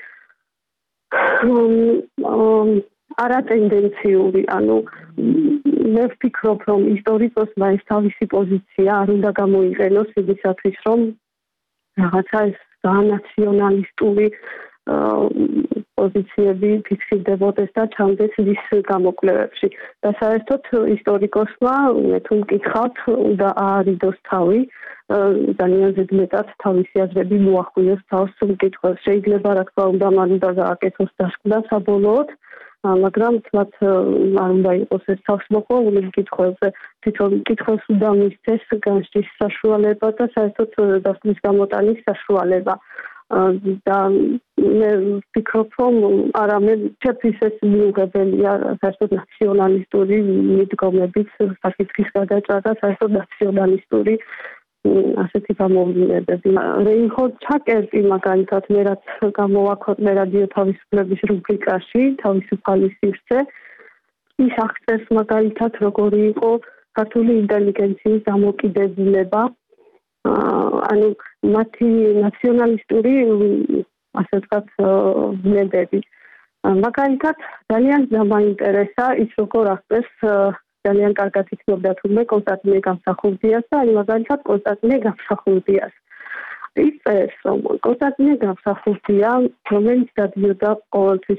S4: არატენდენციური, ანუ მე ვფიქრობ, რომ ისტორიკოსმა ეს თავისი პოზიცია არ უნდა გამოიყენოს იმისათვის, რომ რაღაცა ეს ნაციონალისტური პოზიციები ფიქსირდებოდეს და ჩამდეს ის გამოკვლევებში. და საერთოდ ისტორიკოსმა მე თუ მკითხავთ, უნდა აარიდოს თავი, ძალიან ზედმეტად თავისი აზრები მოახვილოს თავს მკითხველს. შეიძლება რა თქმა უნდა მან უნდა გააკეთოს დასკვნა საბოლოოდ, მაგრამ თვათ არ უნდა იყოს ეს თავსმოყრული მკითხველზე. თვითონ მკითხველს უნდა მისცეს განსჯის საშუალება და საერთოდ დასკვნის გამოტანის საშუალება. და მე ვფიქრობ, რომ არამედ ჩემთვის ეს მიუღებელია საერთოდ ნაციონალისტური მიდგომებით საკითხის გადაჭრა და საერთოდ ნაციონალისტური ასეთი გამოვლენები. რეინჰოლდ ჩაკერტი მაგალითად მე რაც გამოვაქვეყნე რადიო თავისუფლების რუბრიკაში თავისუფალი სივრცე ის აღწერს მაგალითად როგორი იყო ქართული ინტელიგენციის დამოკიდებულება ანუ მათი ნაციონალისტური ასე ვთქვათ ვნებები. მაგალითად ძალიან დამაინტერესა ის როგორ აღწერს ძალიან კარგად იცნობდა თურმე კონსტანტინე გამსახურდიას და მაგალითად კონსტანტინე გამსახურდიას. ის წერს რომ კონსტანტინე გამსახურდია რომელიც დადიოდა ყოველთვის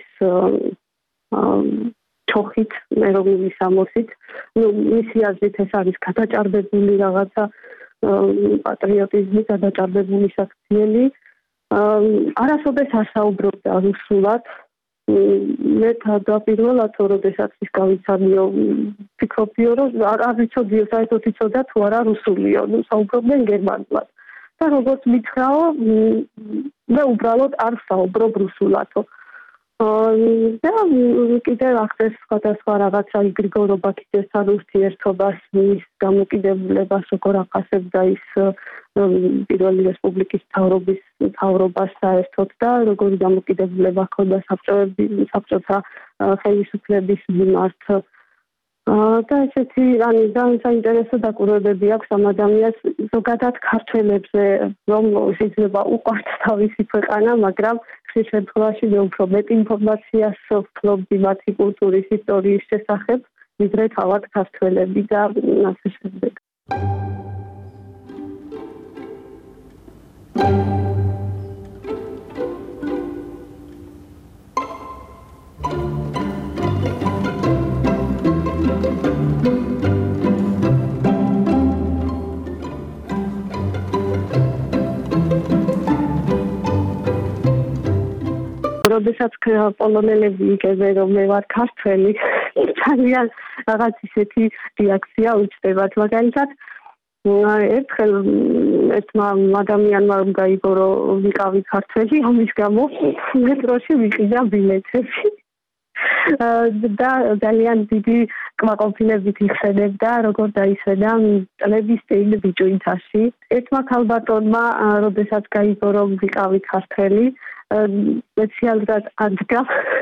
S4: ჩოხით ეროვნული სამოსით, ну მისი აზრით ეს არის გადაჭარბებული რაღაცა პატრიოტიზმი გადაჭარბებული საქციელი არასოდეს არ საუბრობდა რუსულად მე თავდაპირველად როდესაც ის გავიცანიო ფიქრობდიო რომ არ ვიცოდიო საერთოდ იცოდა თუ არა რუსულიო ნუ საუბრობდნენ გერმანულად და როგორც მითხრაო მე უბრალოდ არ საუბრობ რუსულადო და კიდევ ახსენს სხვადასხვა რაღაცა გრიგორ ობაქიძესთან ურთიერთობას მის დამოკიდებულებას როგორ ახასებდა ის პირველი რესპუბლიკის მთავრობის მთავრობას საერთოდ და როგორი დამოკიდებულება ჰქონდა საბჭოთა ხელისუფლების მიმართ და ესეთი ანუ ძალიან საინტერესო დაკვირვებები აქვს ამ ადამიანს ზოგადად ქართველებზე რომ შეიძლება უყვართ თავისი ქვეყანა მაგრამ ხშირ შემთხვევაში მე უფრო მეტ ინფორმაციას ვფლობდი მათი კულტურის ისტორიის შესახებ ვიდრე თავად ქართველები და ასე შემდეგ. როდესაც პოლონელები იგებენ რომ მე ვარ ქართველი, ძალიან რაღაც ისეთი რეაქცია უჩნდებათ. მაგალითად, ერთხელ ერთმა ადამიანმა რომ გაიგო რომ ვიყავი ქართველი, ამის გამო მეტროში ვიყიდა ბილეთები. და ძალიან დიდი კმაყოფილებით იხსენებდა, როგორ დაისვენა წლების წინ ბიჭვინთაში. ერთმა ქალბატონმა, როდესაც გაიგო რომ ვიყავი ქართველი, სპეციალურად ადგა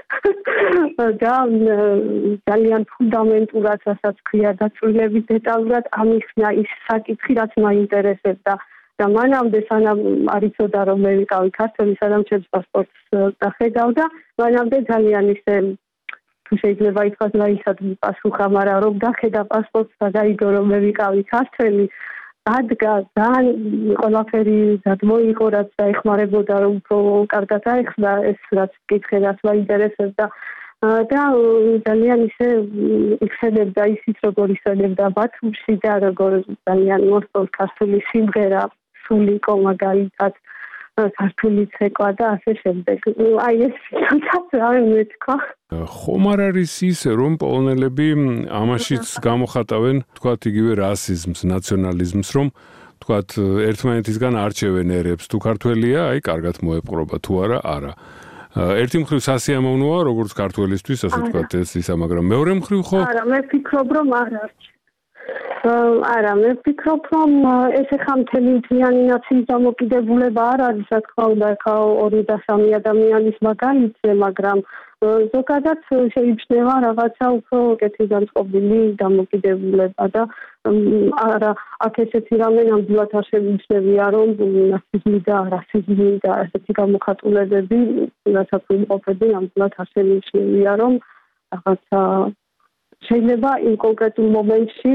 S4: და ძალიან ფუნდამენტურად, რასაც ქვია, დაწვრილებით დეტალურად ამიხსნა ის საკითხი, რაც მაინტერესებდა. და მანამდე სანამ არიცოდა რომ მე ვიყავი ქართველი, სანამ ჩემს პასპორტს დახედავდა, მანამდე ძალიან ისე თუ შეიძლება ითქვას რაისადმი პასუხა, მაგრამ რომ დახედა პასპორტს და გაიგო რომ მე ვიყავი ქართველი, ადგა ძალიან ყველაფერი გადმოიღო, რაც დაეხმარებოდა რომ უფრო კარგად აეხსნა ეს რაც კითხე, რაც მაინტერესებდა და ძალიან ისე იხსენებდა ისიც როგორ იხსენებდა ბათუმში და როგორ ძალიან მოსწონს ქართული სიმღერა, სულიკო მაგალითად ქართული ცეკვა და ასე შემდეგ. აი ეს თუნდაც რა მეთქვა.
S3: ხომ არ არის ისე რომ პოლონელები ამაშიც გამოხატავენ, თქვათ იგივე რასიზმს, ნაციონალიზმს, რომ თქვათ ერთმანეთისგან არჩევენ ერებს, თუ ქართველია, აი კარგად მოეპყრობა, თუ არა, არა. ერთი მხრივ სასიამოვნოა, როგორც ქართველისთვის, ასე თქვათ ეს ისა, მაგრამ მეორე მხრივ ხო?
S4: არა, მე ვფიქრობ, რომ არ არჩევ. არა, მე ვფიქრობ, რომ ეს ახლა მთელი მთლიანი ნაციის დამოკიდებულება არ არის, რა თქმა უნდა, ახლა ორი და სამი ადამიანის მაგალითზე, მაგრამ ზოგადად შეიმჩნევა რაღაცა უფრო კეთილგანწყობილი დამოკიდებულება და არა, აქ ესეთი რამე ნამდვილად არ შემიძლია, რომ ნაციზმი და რასიზმი და ესეთი გამოხატულებები, რასაც ვიმყოფები, ნამდვილად არ შემიძლია, რომ რაღაცა შეიძლება იმ კონკრეტულ მომენტში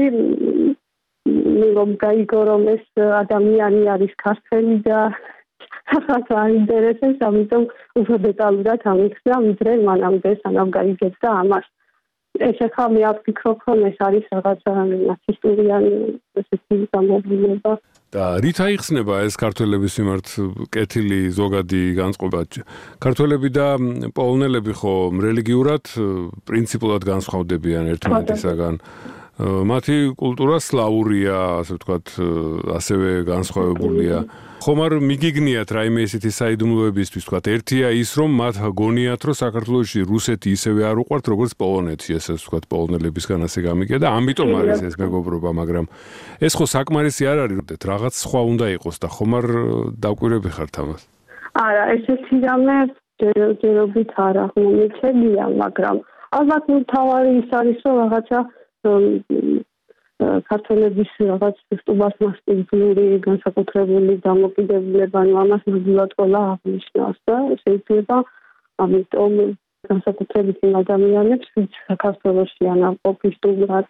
S4: რომ გაიგო რომ ეს ადამიანი არის ქართველი და რაღაცა აინტერესებს, ამიტომ უფრო დეტალურად ამიხსნა, ვიდრე მანამდე სანამ გაიგებდა ამას. ეს ახლა მე არ ვფიქრობ, რომ ეს არის რაღაცა ნაცისტური ან ესეთი გამოვლენა.
S3: და რით აიხსნება ეს ქართველების მიმართ კეთილი ზოგადი განწყობა? ქართველები და პოლონელები ხო რელიგიურად პრინციპულად განსხვავდებიან ერთმანეთისაგან. მათი კულტურა სლავურია, ასე ვთქვათ, ასევე განსხვავებულია. ხომ არ მიგიგნიათ რაიმე ისეთი საიდუმლოებისთვის, ვთქვათ, ერთია ის, რომ მათ გონიათ, რომ საქართველოში რუსეთი ისევე არ უყვართ, როგორც პოლონეთი, ესე ვთქვათ, პოლონელებისგან ასე გამიგია და ამიტომ არის ეს მეგობრობა, მაგრამ ეს ხო საკმარისი არ არის, რაღაც სხვა უნდა იყოს და ხომ არ დავკვირვები ხართ ამას?
S4: არა, ესეთი რამე ჯერჯერობით არ აღმომიჩენია, მაგრამ ალბათ მთავარი ის არის, რომ რაღაცა ქართველების რაღაც სტუმართმასპინძლური განსაკუთრებული დამოკიდებულება, ანუ ამას ნამდვილად ყველა აღნიშნავს და შეიძლება ამიტომ განსაკუთრებით იმ ადამიანებს, ვინც საქართველოში ან ყოფის სტუმრად.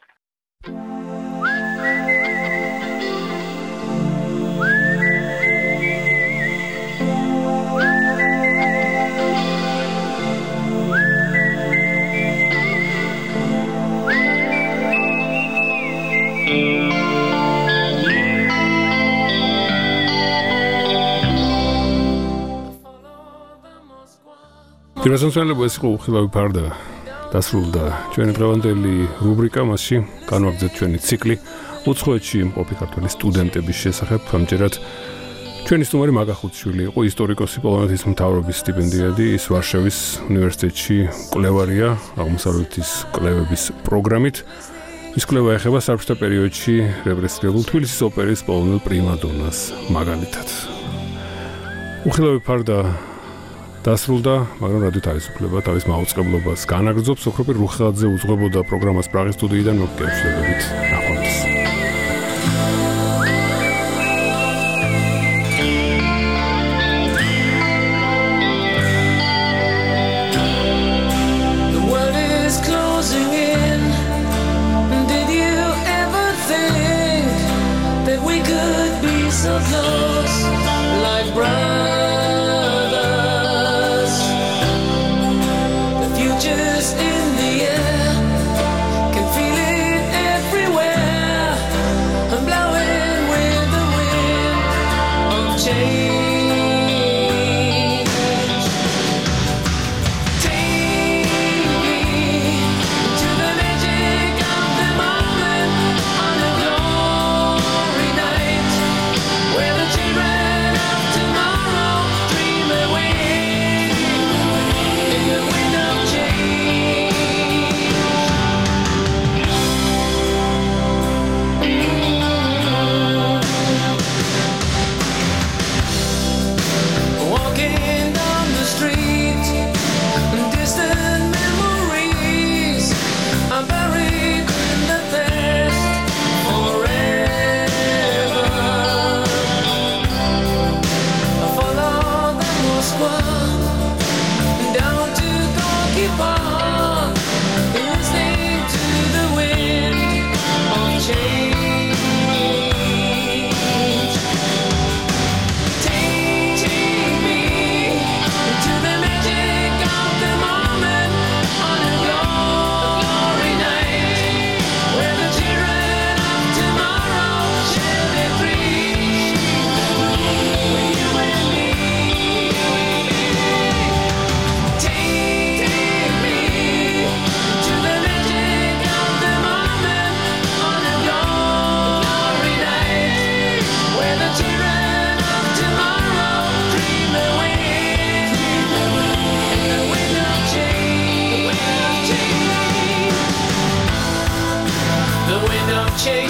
S3: Დიასონსელები ეს იყო უხილავი ფარდა დასრულდა ჩვენი დღევანდელი რუბრიკა, მასში განვაგრძელეთ ჩვენი ციკლი უცხოეთში მყოფი ქართველი სტუდენტების შესახებ. ამჯერად ჩვენი სტუმარი მაგა ხუთშვილი იყო, ისტორიკოსი, პოლონეთის მთავრობის სტიპენდიადი, ის ვარშავის უნივერსიტეტში კვლევარია აღმოსავლეთის კვლევების პროგრამით. ის კვლევა ეხება საბჭოთა პერიოდში რეპრესირებულ თბილისის ოპერის პოლონელ პრიმადონას მაგალითად. უხილავი ფარდა დასრულდა, მაგრამ რადიო თავისუფლება თავის მაუწყებლობას განაგრძობს. ოქროპირ რუხაძე უძღვებოდა პროგრამას პრაღის სტუდიიდან, მოგესალმებით. ნახვამდის.
S5: So close, like brothers. The future's in the air, can feel it everywhere. I'm blowing with the wind of change.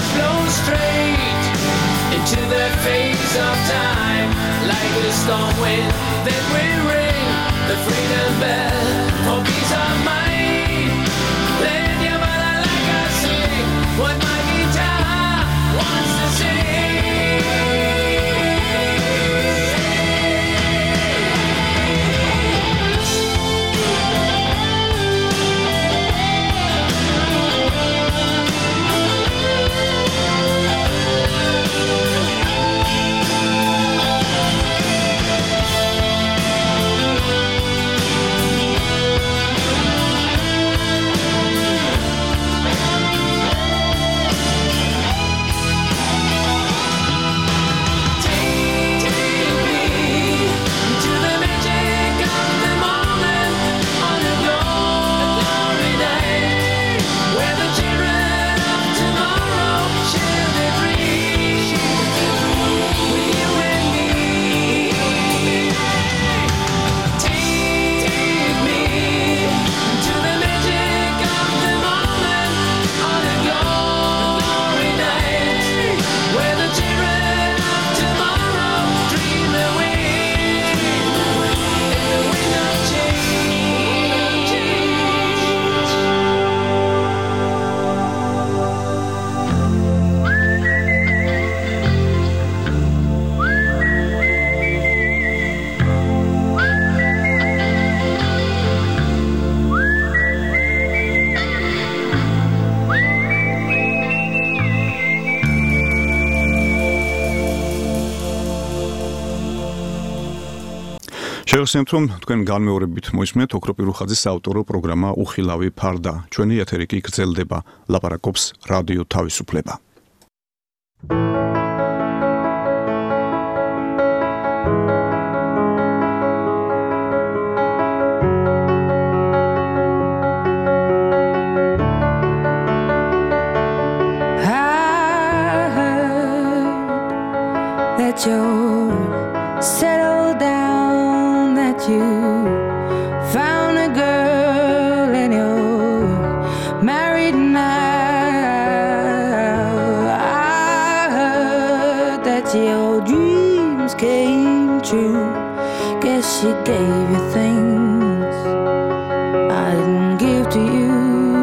S7: flow straight into that phase of time, like a storm wind that will ring the freedom bell for peace of mind. Let your mother like I sing what my guitar wants to sing.
S2: შეგახსენებთ, რომ თქვენ განმეორებით მოისმენთ ოქროპირ რუხაძის საავტორო პროგრამა უხილავი ფარდა. ჩვენი ეთერი კი გრძელდება. ლაპარაკობს რადიო თავისუფლება.
S5: I heard that you're settled down, that you found a girl and you're married now. I heard that your dreams came true. Guess she gave you things I didn't give to you.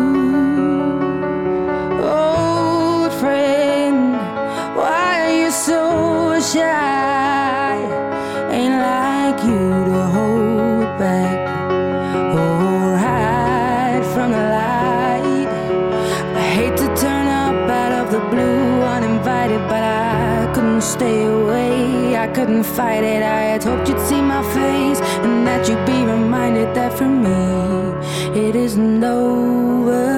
S5: Old friend, why are you so shy? Ain't like you to hold back or hide from the light. I hate to turn up out of the blue uninvited, but I couldn't stay away. I couldn't fight it. I had hoped you'd see my face and that you'd be reminded that for me it isn't over.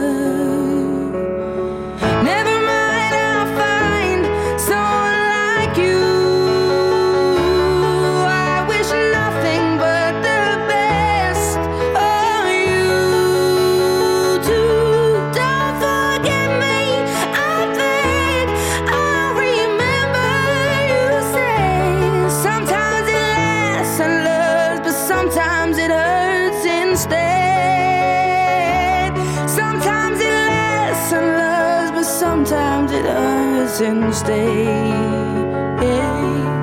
S5: Never mind, I'll find someone like you. I wish nothing but the best for you too. Don't forget me, I beg. I'll remember you say sometimes it lasts and loves, but sometimes it hurts instead. Sometimes it lasts and loves, but sometimes it hurts instead.